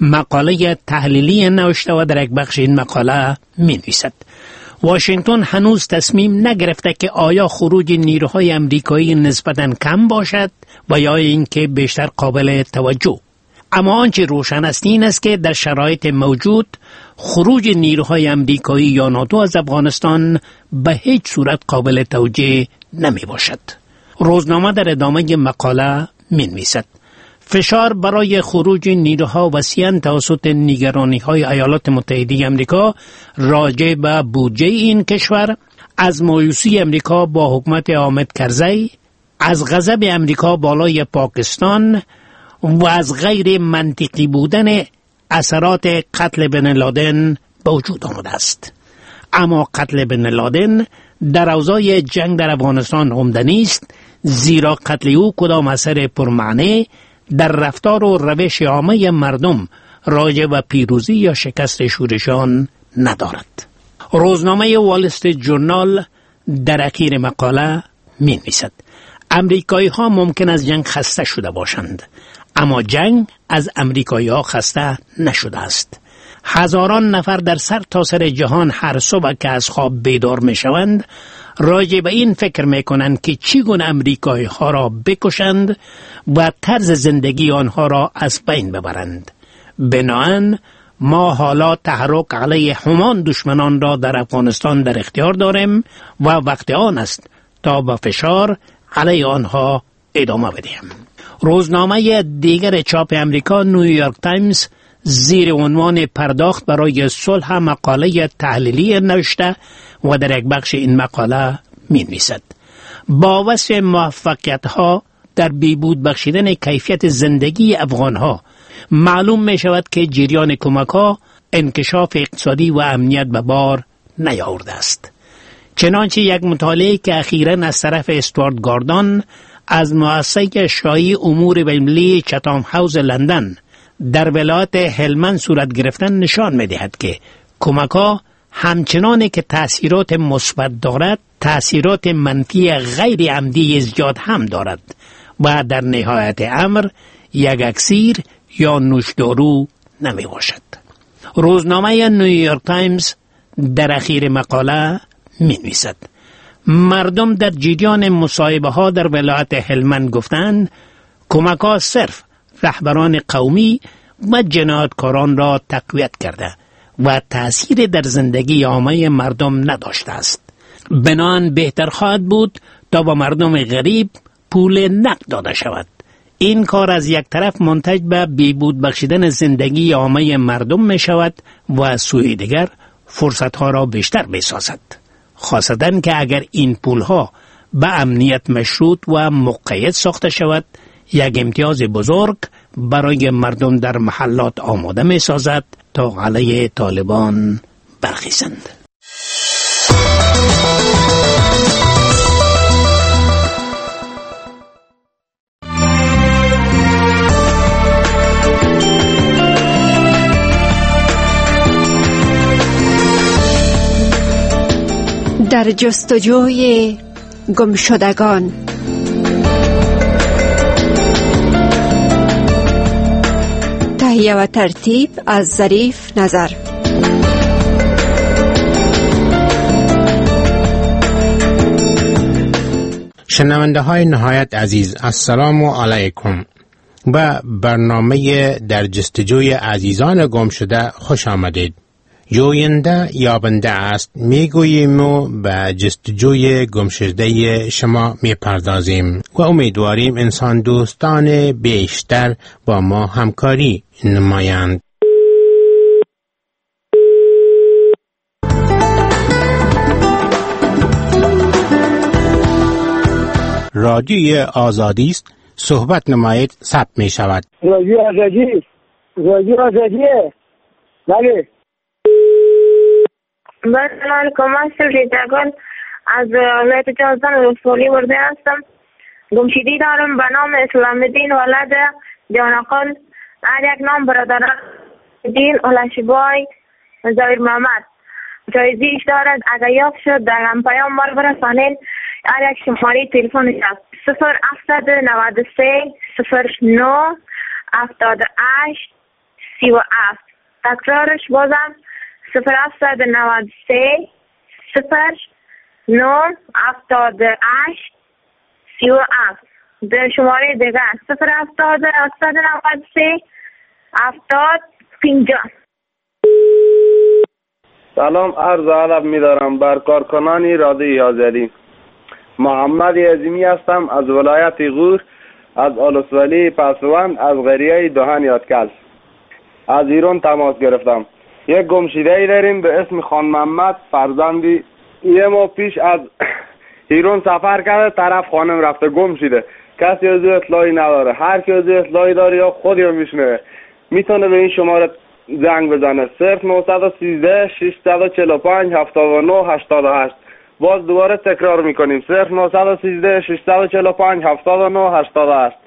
مقاله تحلیلی نوشته و در یک بخش این مقاله می‌نویسد: واشنگتن هنوز تصمیم نگرفته که آیا خروج نیروهای امریکایی نسبتاً کم باشد و یا اینکه بیشتر قابل توجه. اما آنچه روشن است این است که در شرایط موجود خروج نیروهای امریکایی یا ناتو از افغانستان به هیچ صورت قابل توجه نمی باشد. روزنامه در ادامه مقاله می نویسد: فشار برای خروج نیروها وسیعاً توسط نگرانی‌های ایالات متحده آمریکا راجع به بودجه این کشور، از مایوسی امریکا با حکومت حامد کرزی، از غضب امریکا بالای پاکستان و از غیر منطقی بودن اثرات قتل بن لادن به وجود آمده است. اما قتل بن لادن در اوضاع جنگ در افغانستان عمده نیست، زیرا قتل او کدام اثر پرمعنی در رفتار و روش عامه مردم راجع به پیروزی یا شکست شورشان ندارد. روزنامه وال استریت جورنال در اخیر مقاله می نویسد: امریکایی ها ممکن از جنگ خسته شده باشند، اما جنگ از امریکایی ها خسته نشده است. هزاران نفر در سر تا سر جهان هر صبح که از خواب بیدار می شوند راجع به این فکر می کنند که چگونه امریکایی ها را بکشند و طرز زندگی آنها را از بین ببرند. بنابراین ما حالا تحرک علیه همان دشمنان را در افغانستان در اختیار داریم و وقت آن است تا با فشار علیه آنها ادامه بدهیم. روزنامه دیگر چاپ امریکا نیویورک تایمز زیر عنوان پرداخت برای صلح مقاله تحلیلی نوشته و در یک بخش این مقاله می نویسد: با وصف موفقیت ها در بیبود بخشیدن کیفیت زندگی افغان ها معلوم می شود که جریان کمک ها انکشاف اقتصادی و امنیت به بار نیاورده است. چنانچه یک مطالعه که اخیراً از طرف استوارت گاردان از مؤسسه شاهی امور بین‌المللی چتام هاوس لندن در ولایت هلمند صورت گرفتن نشان می دهد که کمک ها همچنان که تأثیرات مثبت دارد، تأثیرات منفی غیر عمدی زیاد هم دارد و در نهایت امر یک اکسیر یا نوشدارو نمی باشد. روزنامه نیویورک تایمز در اخیر مقاله می نویسد: مردم در جریان مصاحبه ها در ولایت هلمند گفتند کمک ها صرف رهبران قومی و جنایتکاران را تقویت کرده و تأثیر در زندگی عامه مردم نداشته است. بنابراین بهتر خواهد بود تا با مردم غریب پول نقد داده شود. این کار از یک طرف منتج به بیبود بخشیدن زندگی عامه مردم می شود و از سوی دیگر فرصت ها را بیشتر می سازد. خاصتاً که اگر این پول ها به امنیت مشروط و مقید ساخته شود، یک امتیاز بزرگ برای مردم در محلات آماده می سازد تا علیه طالبان برخیزند. در جستجوی گمشدگان. تهیه و ترتیب از ظریف نظر. شنونده های نهایت عزیز، السلام علیکم. به برنامه در جستجوی عزیزان گم شده خوش آمدید. جوینده یابنده است میگوییم و به جستجوی گمشده شما میپردازیم و امیدواریم انسان دوستان بیشتر با ما همکاری نمایند. رادیوی آزادی است، صحبت نمایید ثبت می شود. رادیو آزادی رادیو آزادیه. بله. سلام علیکم. من سوریتا گل از ولایت جازدان رسولی ورده هستم. گمشیدی دارم به نام اسلام الدین ولد جانقل. هر یک نام برادران دین اولشبای زایر محمد جایزیش دارد. اگر یافت شد در هم پیام مال برسانین. هر یک شماره تلفنش است صفر هفتصد و نود و سه صفر نه هفتاد و هشت سی و هفت. تکرارش بازم صفر هفتصد و نود و سه صفر نه هفتاد و هشت سی و هفت. در شماره دیگر صفر هفتاد هفتصد و نود و سه هفتاد پنجاه. سلام، عرض ادب می‌دارم بر کارکنان رادیوی آزادی. محمد عظیمی هستم از ولایت غور، از آلوسولی پسوند، از قریه دهن یادکل. از ایران تماس گرفتم. یک گمشیده‌ای داریم به اسم خان محمد فرزندی. یه ماه پیش از ایران سفر کرده، طرف خانم رفته گم شده. کسی از او اطلاعی نداره. هر کی از او اطلاعی داره یا خودی رو میشنه میتونه به این شماره زنگ بزنه. صفر نهصد و سیزده ششصد و چهل و پنج هفتاد و نه هشتاد و هشت. باز دوباره تکرار میکنیم. صفر نهصد و سیزده ششصد و چهل و پنج هفتاد و نه هشتاد و هشت.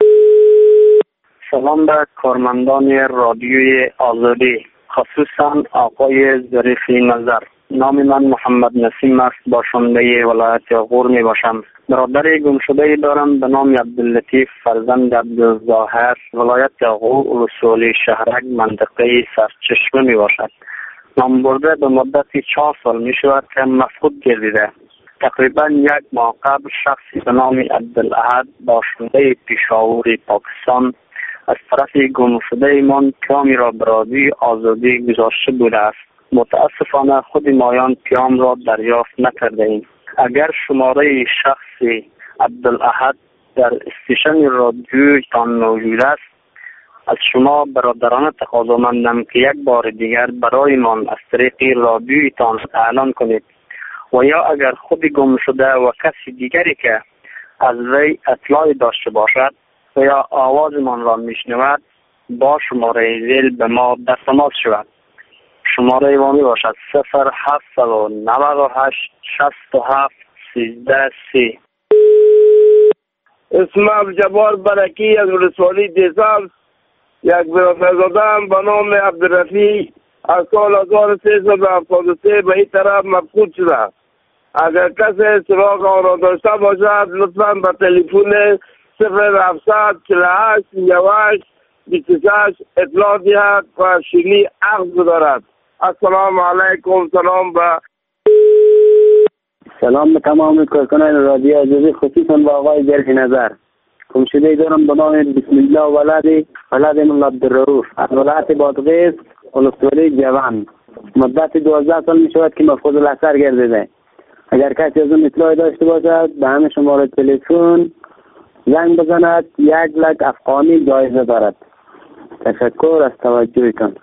سلام به کارمندان رادیوی آزادی، خصوصا آقای ظریفی نظر. نام من محمد نسیم است، باشنده ولایت غور می باشم. برادر گمشده دارم به نام عبداللطیف فرزند عبدالظاهر، ولایت غور رسولی شهرک منطقه سرچشمه می باشد. نام برده به مدت چهار سال می شود که مفقود گردیده. تقریبا یک ماه قبل شخصی به نام عبدالاحد باشنده پیشاور پاکستان از طرف گمشده من پیامی را به رادیوی آزادی گذاشته بوده است. متاسفانه خود مایان پیام را دریافت نکرده ایم. اگر شماره شخصی عبدالاحد در استیشن رادیوی تان موجود است، از شما برادرانه تقاضا مندم که یک بار دیگر برای من از طریق رادیوی تان اعلان کنید و یا اگر خود گم شده و کسی دیگری که از وی اطلاعی داشته باشد و یا آواز من را میشنود با شماره زیل به ما در تماس شود. شماره وامی باشد صفر هفتصد و نود و هشت شصت و هفت سیزده سی. اسمم جبار برکی از رسولی دیسان. یک برادرزاده‌ام به نام عبدالرفیع از سال هزار و سیصد و هفتاد و سه به این طرف مفقود شده. اگر کسی سراغ آن را داشته باشد لطفاً به تلفن صفر هفتصد چهل و هشت سی و هشت بیست و شش اطلاع دهد و شیلی عقد بدارد. السلام علیکم. سلام به سلام به تمام کارکنان رادیو آزادی، خصوصا به آقای ظریفی نظر. گمشده دارم به نام بسم الله ولد ولد من عبدالرؤوف از ولایت بادغیس ولسوالی جوان. مدت دوازده سال می شود که مفقود الاثر گردیده. اگر کسی از اون اطلاعی داشته باشد به همه شماره تلفن زنگ بزند. یک لک افغانی جایزه دارد. تشکر از توجهتان.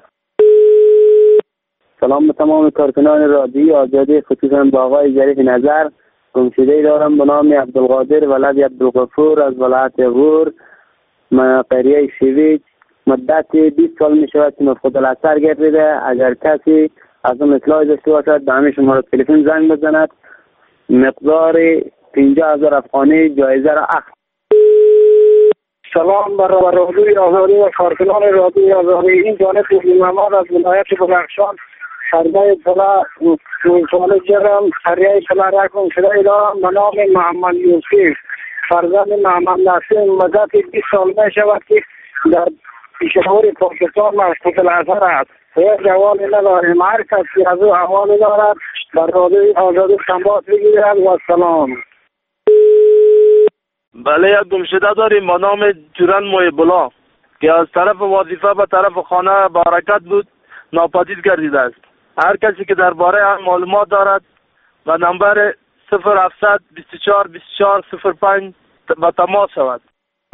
سلام به تمام کارکنان رادیو آزادی، خصوصا با آقای ظریفی نظر. گمشده دارم به نام عبدالقادر ولد عبدالغفور از ولایت غور قریه شیویچ. مدت بیست سال می شود که مفقود الاثر گردیده. اگر کسی از اون اطلاعی داشته باشد به همه شماره تلفن زنگ بزند. مقدار پنجاه هزار افغانی جایزه را اخذ. سلام بر رادیوی آزادی و کارکنان رادیوی آزادی. این جانب خوبی محمد از ولایت بدخشان خرده اطلاع سوال جرم خریه اطلاع رکن شده دارم به نام محمد یوسف فرزند محمد نسیم. مدت بیست سال می شود که در پیشور پاکستان مشغول الاثر است. یک جواب نداریم. هر کسی از او حوالی دارد بر رادیوی آزادی تماس بگیرد. و سلام. بله، یک گمشده داریم به نام جورن محب‌الله که از طرف وظیفه به طرف خانه به حرکت بود، ناپدید گردیده است. هر کسی که درباره هم معلومات دارد و نمبر صفر هفتصد بیست و چهار بیست و چهار صفر پنج به تماس شود.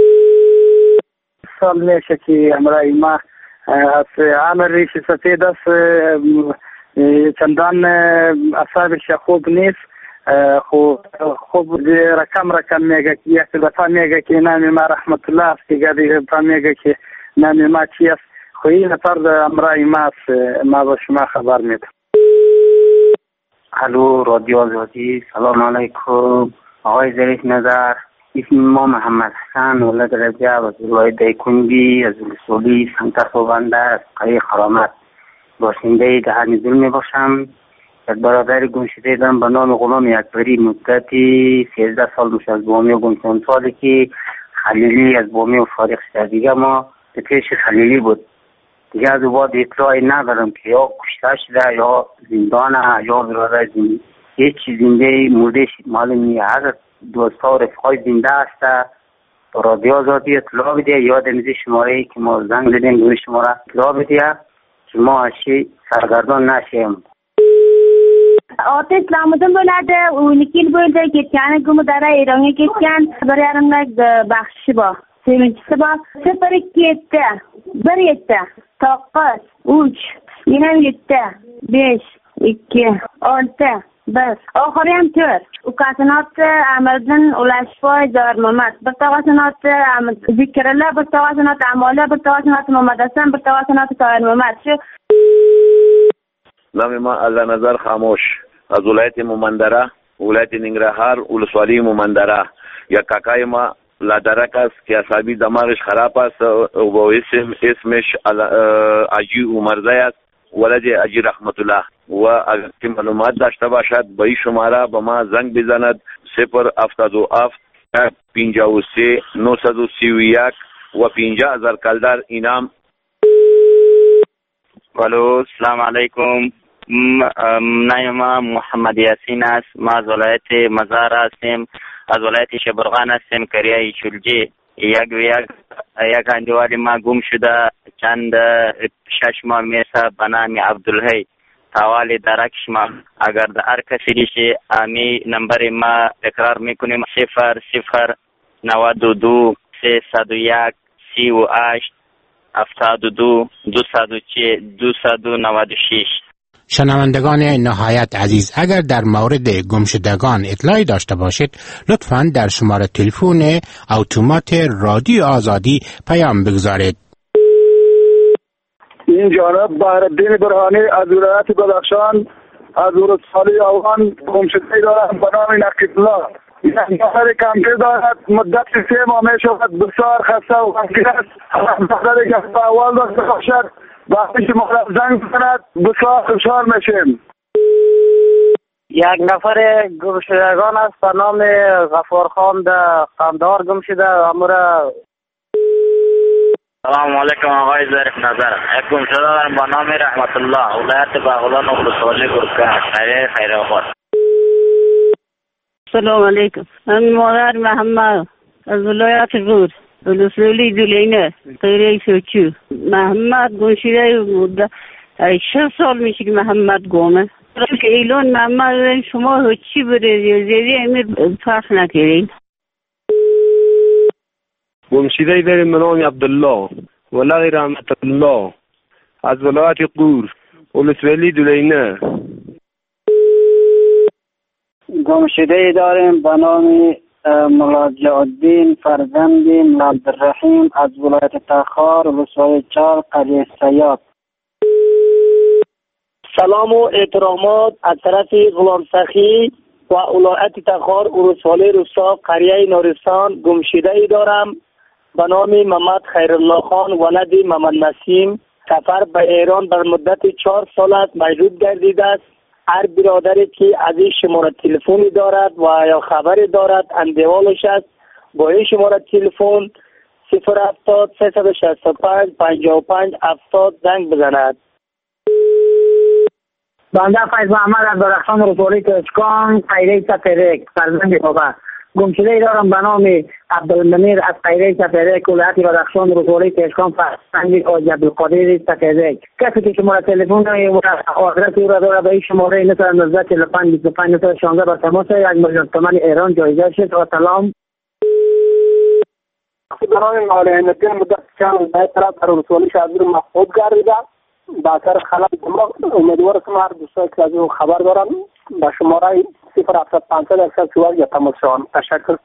سال میشه که امرای ما از عمر ریش سفید است، چندان اصابش خوب نیست. خوب خوب رقم رقم میگه که یک دفعه میگه که نام ما رحمت الله است، دیگه دفعه میگه که نام ما چی است. خو این طرز امرای ما ما با شما خبر میدم. الو رادیو آزادی، سلام علیکم. آقای ظریف نظر، اسم ما محمد حسن ولد رجب از ولایت دایکنگی از ولسوالی سمت خوبنده از قریه خرامت باشنده دهن ظلم باشم. یک برادر گمشده دارم به نام غلام اکبری، مدتی سیزده سال میشه از بامی و گمشدن سالی که خلیلی از بامی و فارغ شده. دیگه ما به پیش خلیلی بود، دیگه از او بعد اطلاعی ندارم که یا کشته شده یا زندانه یا برادر زنده هیچ زنده مرده شد معلوم نیه. اگر دوستا و رفقای زنده هسته با رادیو آزادی اطلاع بده، یاد میزی شماره که ما زنگ زدیم دوی شماره اطلاع بده که ما اشی سرگردان نشیم. آتش لامدن بلده و نکیل بلده که چانه گمو داره ایرانی که چان برای ارم بخشی با سیمنچه با سفر کیته بریته طاقت اوچ اینم یته بیش اکی آلته بس آخری هم تر و کسانات امردن اولشفای دار محمد برتواسنات ذکر الله برتواسنات عماله برتواسنات محمد حسن برتواسنات طاهر محمد. شو نام ما الله نظر خاموش از ولایت مومندره، ولایت ننگرهار، ولسوالی مومندره. یا کاکای ما لادرک است که عصبی دماغش خراب است و با اسم اسمش اجی عمرزی است، ولد اجی رحمت الله. و اگر که معلومات داشته باشد به این شماره به ما زنگ بزند صفر هفتاد و هفت پنجاه و سه نهصد و سی و یک و پنجاه هزار کلدر اینام. الو سلام علیکم. نام ما محمد یاسین است. ما از ولایت مزار هستیم، از ولایت شبرغان هستیم، کریه چلجی. یک و یک یک اندوال ما گم شده چند شش ماه میسه به نام عبدالحی حوالی درکش ما. اگر در هر کسی دیشه امی نمبر ما تکرار میکنیم صفر صفر نود و دو سیصد و یک سی و هشت هفتاد و دو دوصد و چه دوصد و نود و شش. شنوندگان نهایت عزیز، اگر در مورد گمشدگان اطلاعی داشته باشید لطفاً در شماره تلفن اتومات رادیو آزادی پیام بگذارید. این جانب بهرالدین برهانی از ولایت بدخشان از ولسوالی آوان گمشده دارد به نام نقیب الله. یک نفر کمتر دارد، مدت سه ماه می شود، بسیار خسته و غمگین است. نفر که اول داشته باشد وقتی که ما زنگ بزند بسیار خوشحال میشیم. یک نفر گمشدگان است به نام غفارخان در قندهار گمشده. امورا سلام علیکم آقای ظریف نظر. یک گمشده دارم به نام رحمت الله، ولایت بغلان و ولسوالی گرگان، خیره خیره آباد. سلام علیکم. من مادر محمد از ولایت رود ولسوالی دولینه خیره سوچو. محمد گمشده بوده شش سال میشه که محمد گمه. که ایلان محمد شما چی بره زیادی امیر پخش نکردین. گمشده داریم به نام عبدالله ولد رحمت الله از ولایت قور ولسوالی دولینه. گمشده داریم به نام ملاجع الدین فرزند عبدالرحیم از ولایت تخار ولسوالی چار قریه سیاد. سلام و احترامات از طرف غلام سخی و ولایت تخار ولسوالی روستا قریه نورستان. گمشده دارم به نام محمد خیرالله خان ولد محمد نسیم. سفر به ایران در مدت چهار سال است موجود گردیده است. هر برادری که از این شماره تلفنی دارد و یا خبری دارد اندوالش است با این شماره تلفن صفر هفتاد سیصد و شصت و پنج پنجاه و پنج هفتاد زنگ بزند. بنده فیض محمد از درخشان رسولی کشکان خیره سفرک فرزند بابا. گمشده ای دارم به نام عبدالمنیر از خیره سفرک ولایت بدخشان رسولی کشکان فرزند حاج عبدالقادر سفرک. کسی که شماره تلفن و آدرس او را دارد به این شماره نصد نوزده چهل و پنج بیست و پنج نصد و شانزده بر تماس یک میلیون تومان ایران جایزه شد. و سلام. به نام مولا عینالدین مدت چند در طرف در رسولی شهر محمود گردیده. با اثر خلل دماغ امیدوار که هر دوستایی که از او خبر دارن به شماره صفر هفتصد و پنجصد هشتصد و چهار یا تماس شوم. تشکر.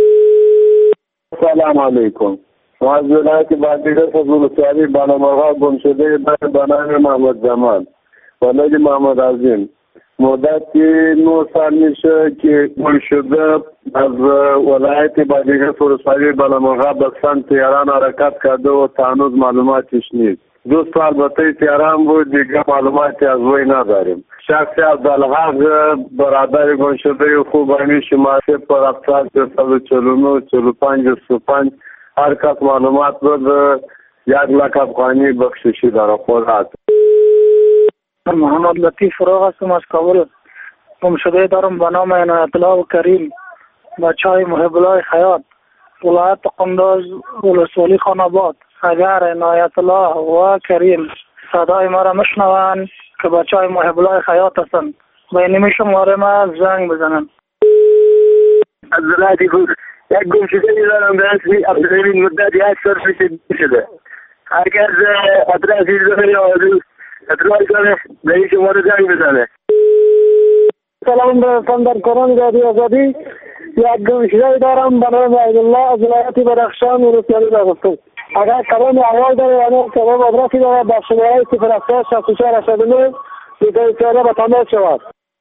سلام علیکم. ما از ولایت بادغیس از ولسوالی بانامرغا گم شده در بنای محمد جمال ولایت محمد عظیم مدتی نه سال میشه که گم شده از ولایت بادغیس ولسوالی بانامرغا به سمت ایران حرکت کرده و هنوز معلوماتش نیست. دو سال البته تهران بود، دیگه معلوماتی از وی نداریم. شخصی عبدالحق برادر گم شده خوبانی شماره پر هفتاد صد و چهل و نه چهل و پنج سی و پنج هر کس معلومات بود یک لک افغانی بخششی داره. خدا محمد لطیف فراغ هستم از کابل. گم شده دارم به نام عنایت الله و کریم بچه های محب الله خیاط ولایت قندوز ولسوالی خان آباد. اگر عنایت الله و کریم صدای ما را مشنوند که بچه های محب الله خیاط هستند به این شماره ما زنگ بزنند. از ولایت گور یک گم شده دارم به اسمی عبدالحمید مدت یک سال پیش شده. اگر ادرسی داره یا اطلاعی داره به این شماره زنگ بزنه. سلام برسان در کران رادیو آزادی. یک گم شده دارم به نام عبدالله از ولایت بدخشان ولسوالی بغستان. اگر کلام احوال داره یا نه سبب آدرسی داره به شماره صفر هفتاد شصت و چهار هشتاد و نه بیدای ساله به تماس شود.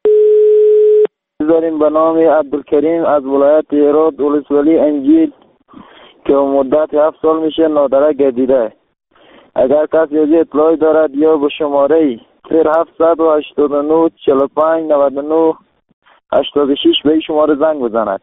داریم به نام عبدالکریم از ولایت هرات ولسوالی انجیل که مدت هفت سال میشه نادره گردیده. اگر کسی از اطلاعی دارد یا به شماره صفر هفتصد و هشتاد و نه چهل و پنج نود و نه هشتاد و شش به این شماره زنگ بزند.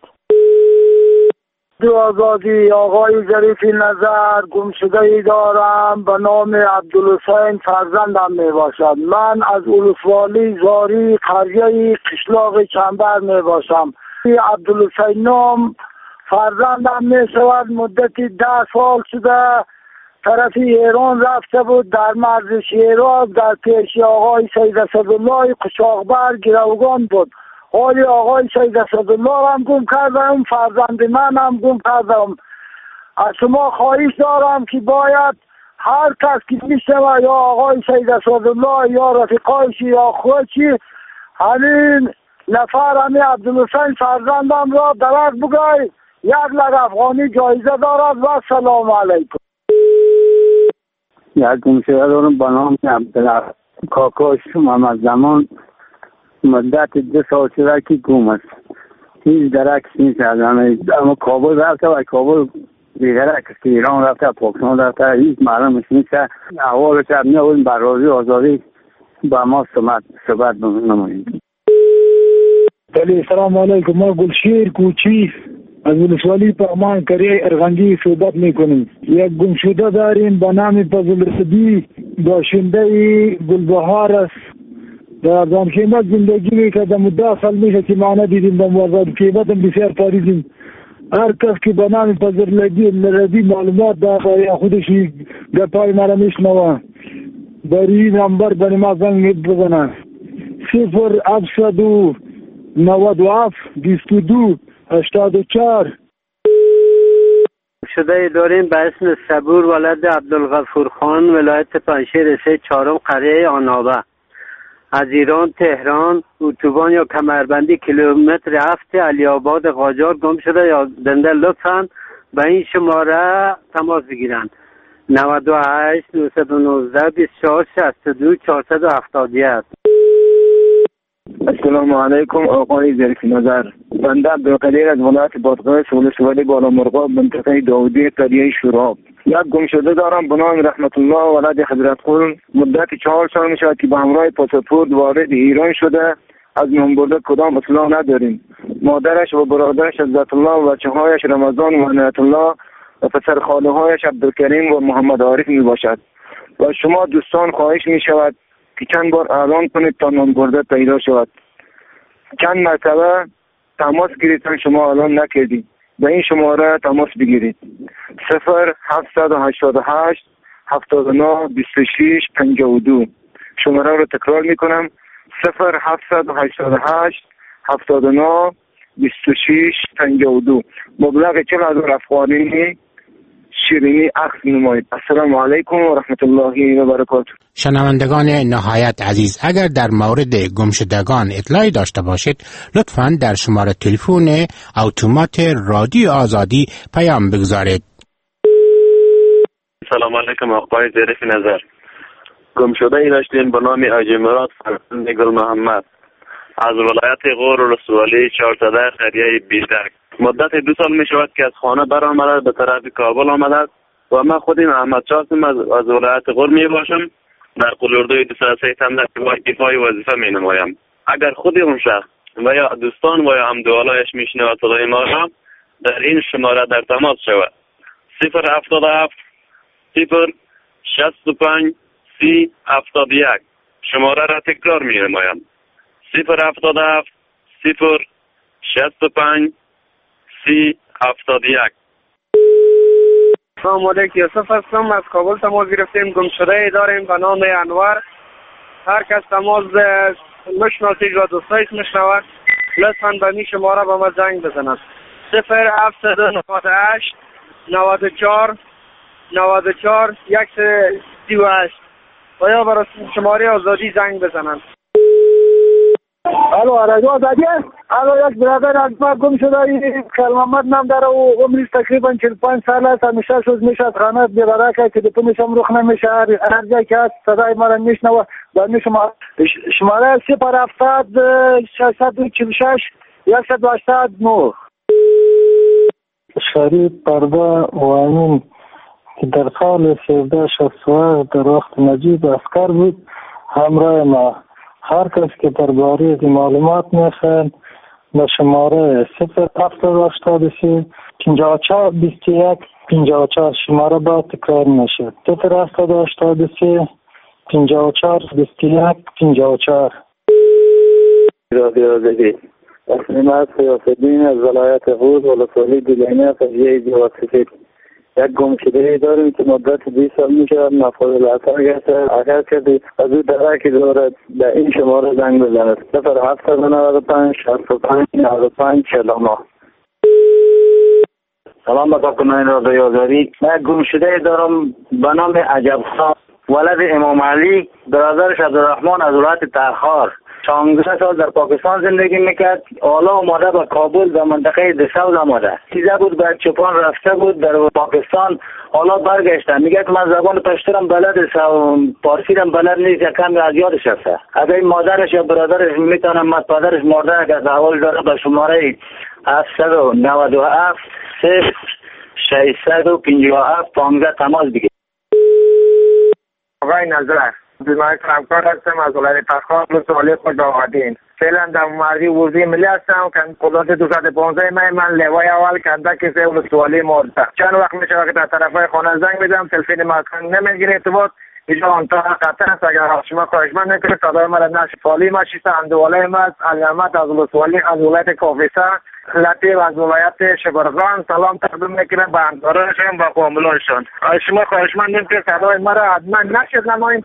دو آزادی آقای ظریفی نظر گم شده ای دارم به نام عبدالحسین فرزندم می باشد. من از ولسوالی زاری قریه قشلاق چنبر می باشم. عبدالحسین نام فرزندم می شود. مدتی ده سال شده طرف ایران رفته بود در مرز شیراز در پیش آقای سید اسدالله قشاقبر گروگان بود. حالی آقای سید اسدالله هم گم کردم، فرزند من هم گم کردم. از شما خواهش دارم که باید هر کس که میشنوه یا آقای سید اسدالله یا رفیقایش یا خودشی همین نفر همین عبدالحسین فرزندم را درک بگوی یک لک افغانی جایزه دارد و سلام علیکم. یک گم شده دارم به نام عبدالله کاکاش محمد زمان مدت دو سال شده که گم است. هیچ درکش نیست. اما کابل رفته و کابل دیگر که ایران رفته پاکستان رفته هیچ معلومش نیست. احوالش هم می‌آوریم بر رادیو آزادی با ما صحبت نماییم. سلام علیکم. ما گلشیر کوچی از ولسوالی پغمان کریه ارغندی صحبت میکنیم. یک گم شده داریم به نام فضلرشدی باشنده گلبهار است. در دامشینبت زندگی میکردم. ده سال میشه که ما ندیدیم. به موضوع قیمت هم بسیار پاریزیم. هر کس که به نام فضلرشدی معلومات داره خودشی گپای مرا میشنوه در این نمبر بر ما زنگ بزنه. صفر هفتصد و نود و هفت بیست و دو هشتاد و چهار. شده داریم به اسم صبور ولد عبدالغفور خان ولایت پنجشیر سه چهارم قریه آنابه. از ایران تهران اتوبان یا کمربندی کیلومتر هفت علی آباد قاجار گم شده یا دنده لطفاً به این شماره تماس بگیرند. نود و هشت نهصد و نوزده بیست و چهار شصت و دو چهارصد و هفتاد و یک. السلام علیکم آقای ظریفی نظر. بنده عبدالقدیر از ولایت بادغیس ولسوالی بانامرغا منطقه داودی قریه شوراب. یک گم شده دارم به نام رحمت الله ولد حضرت قل. مدت چهار سال میشه که به همراه پاسپورت وارد ایران شده. از نام برده کدام اطلاع نداریم. مادرش و برادرش عزت الله و بچه هایش رمضان و عنایت الله و پسر خاله هایش عبدالکریم و محمد عارف می باشد. و شما دوستان خواهش می شود که چند بار اعلان کنید تا نام برده پیدا شود. چند مرتبه تماس گرفتن شما اعلان نکردید. به این شماره تماس بگیرید. صفر هفتصد و هشتاد و هشت هفتاد و نه بیست و شش پنجاه و دو. شماره رو تکرار میکنم. صفر هفتصد و هشتاد و هشت هفتاد و نه بیست و شش پنجاه و دو. مبلغ چهل هزار افغانی شیرینی عکس نمایید. السلام علیکم و رحمت الله و برکاته. شنوندگان نهایت عزیز، اگر در مورد گمشدگان اطلاعی داشته باشید لطفاً در شماره تلفن اتومات رادیو آزادی پیام بگذارید. سلام علیکم آقای ظریف نظر. گمشده ای داشتیم به نام اجمرات فرزند گل محمد از ولایت غور ولسوالی چهارصده قریه بیدک. مدت دو سال می شود که از خانه برآمده به طرف کابل آمده و من خودی محمد شاسم از, از ولایت غور می باشم. در قلوردوی دو سه سه تم در ایفای وظیفه می نمایم. اگر خودی اون شخص و یا دوستان و یا همدوالایش می شنود صدای ما را در این شماره در تماس شود. صفر هفتاد و هفت صفر شصت و پنج سی هفتاد و یک. شماره را تکرار می نمایم. صفر هفتاد و هفت صفر شصت و پنج سی هفتاد و یک. سلام علیکم، یوسف هستم. از کابل تماس گرفتیم. گمشده ای داریم به نام انور. هر کس تماس مشناسید و دوستایش میشنود لطفاً به این شماره به ما زنگ بزنند. صفر هفتصد و نود و هشت نود و چهار نود و چهار صد و سی و هشت و یا برای شماره آزادی زنگ بزنند. الو رادیو آزادی است. الو یک برادر از ما گم شده خیل محمد نام داره و عمرش تقریبا چهل و پنج سال است. همیشه روز میشه از خانه بی‌برا که تلفنش هم رخ نمیشه. هر جایی که هست صدای ما را میشنوه. و شما شماره صفر هفتاد ششصد و چهل و شش صد و هشتاد و نه. شریف پرده و امین که در سال سیزده شصت و هشت در وقت نجیب عسکر بود همراه ما. هر کس که درباره از معلومات میخواین به شماره صفر هفتاد هشتاد و سه پنجاه و چهار بیست و یک پنجاه و چهار شماره با تکرار میشه. صفر هفتاد هشتاد و سه پنجاه و چهار بیست و یک پنجاه و چهار. رادیو آزادی. اسم از سیاسدین از ولایت غور ولسوالی دیلینه قضیه جواد سفید. یک گمشده داریم که مدت بیست سال میشه مفاد الاثار گرفته. اگر کسی از او درکی دارد به این شماره زنگ بزند. صفر هفتاد و نود و پنج شصت و پنج نود و پنج چهل و نه. سلام به کارکنان رادیو آزادی. من گمشده دارم به نام عجب خان ولد امام علی، برادرش عبدالرحمن از ولایت ترخار. شانزده سال در پاکستان زندگی میکرد. حالا اومده به کابل در منطقه دسوز آمده. چیزه بود به چپان رفته بود در پاکستان. حالا برگشته میگه که من زبان پشتورم بلد پارسی رم بلد نیست، کمی از یادش رفته. اگر مادرش یا برادرش میتونم مد پدرش مرده که حوال داره به شماره هفتصد و نود و هفت صفر ششصد و پنجاه و هفت پانزده تماس بگیر. آقای نظر بیماری همکار هستم از ولایت ترخان ولسوالی خود آمدین. فعلا در مردی ورزی ملی هستم که قدرت دویست و پانزده مای من لوای اول کنده کسی ولسوالی مرده. چند وقت میشه که در طرفای خانه زنگ بدم تلفن ماسکن نمیگیره ارتباط. اینجا آنتا قطع است. اگر شما خواهشمند نکنید صدای مرا نشد. فالی ما شیسته اندواله ما از علامت از ولسوالی از ولایت کافیسه لطیف از ولایت شبرغان سلام تقدیم میکنم به همکارانشان و فامیلانشان. شما خواهشمند نکنید صدای مرا حتما نشد نمایید.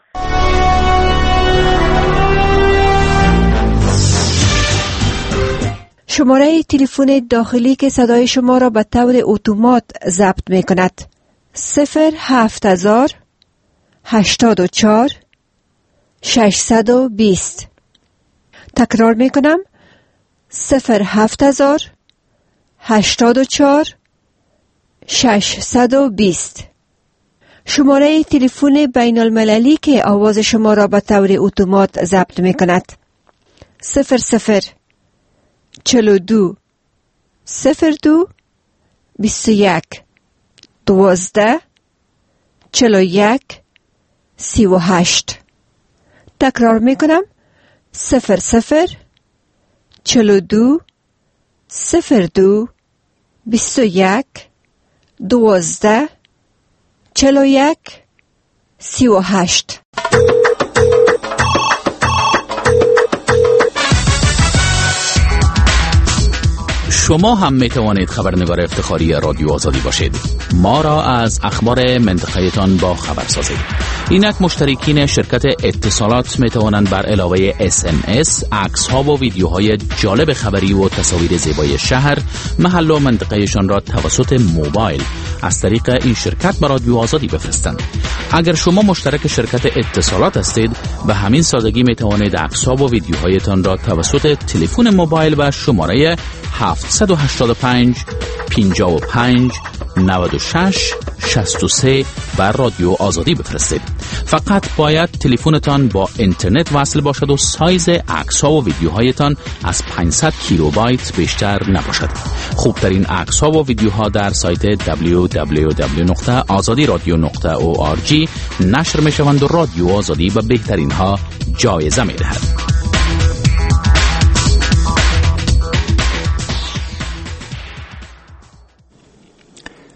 شماره تلفن داخلی که صدای شما را به طور اتومات ضبط می کند صفر هفت هزار هشتاد و چهار ششصد و بیست. تکرار می کنم صفر هفت هزار هشتاد و چهار ششصد و بیست. شماره تلفن بین المللی که آواز شما را به طور اتومات ضبط می کند صفر صفر چهل و دو صفر دو بیست و یک دوازده چهل و یک سی و هشت. تکرار می کنم صفر صفر چهل و دو صفر دو بیست و یک دوازده چهل و یک سی و هشت. شما هم می توانید خبرنگار افتخاری رادیو آزادی باشید. ما را از اخبار منطقه‌تان با خبر سازید. اینک مشترکین شرکت اتصالات می توانند بر علاوه اس ام اس عکس ها و ویدیوهای جالب خبری و تصاویر زیبای شهر، محل و منطقهشان را توسط موبایل از طریق این شرکت به رادیو آزادی بفرستند. اگر شما مشترک شرکت اتصالات هستید، به همین سادگی می توانید عکس ها و ویدیوهایتان را توسط تلفن موبایل و شماره هفت هشت پنج پنجاه و پنج نود و شش شصت و سه بر رادیو آزادی بفرستید. فقط باید تلفنتان با اینترنت وصل باشد و سایز عکس ها و ویدیوهایتان از پانصد کیلوبایت بیشتر نباشد. خوبترین عکس ها و ویدیوها در سایت دبلیو دبلیو دبلیو نقطه آزادی رادیو نقطه او آر جی نشر می شوند و رادیو آزادی به بهترین ها جایزه می دهد.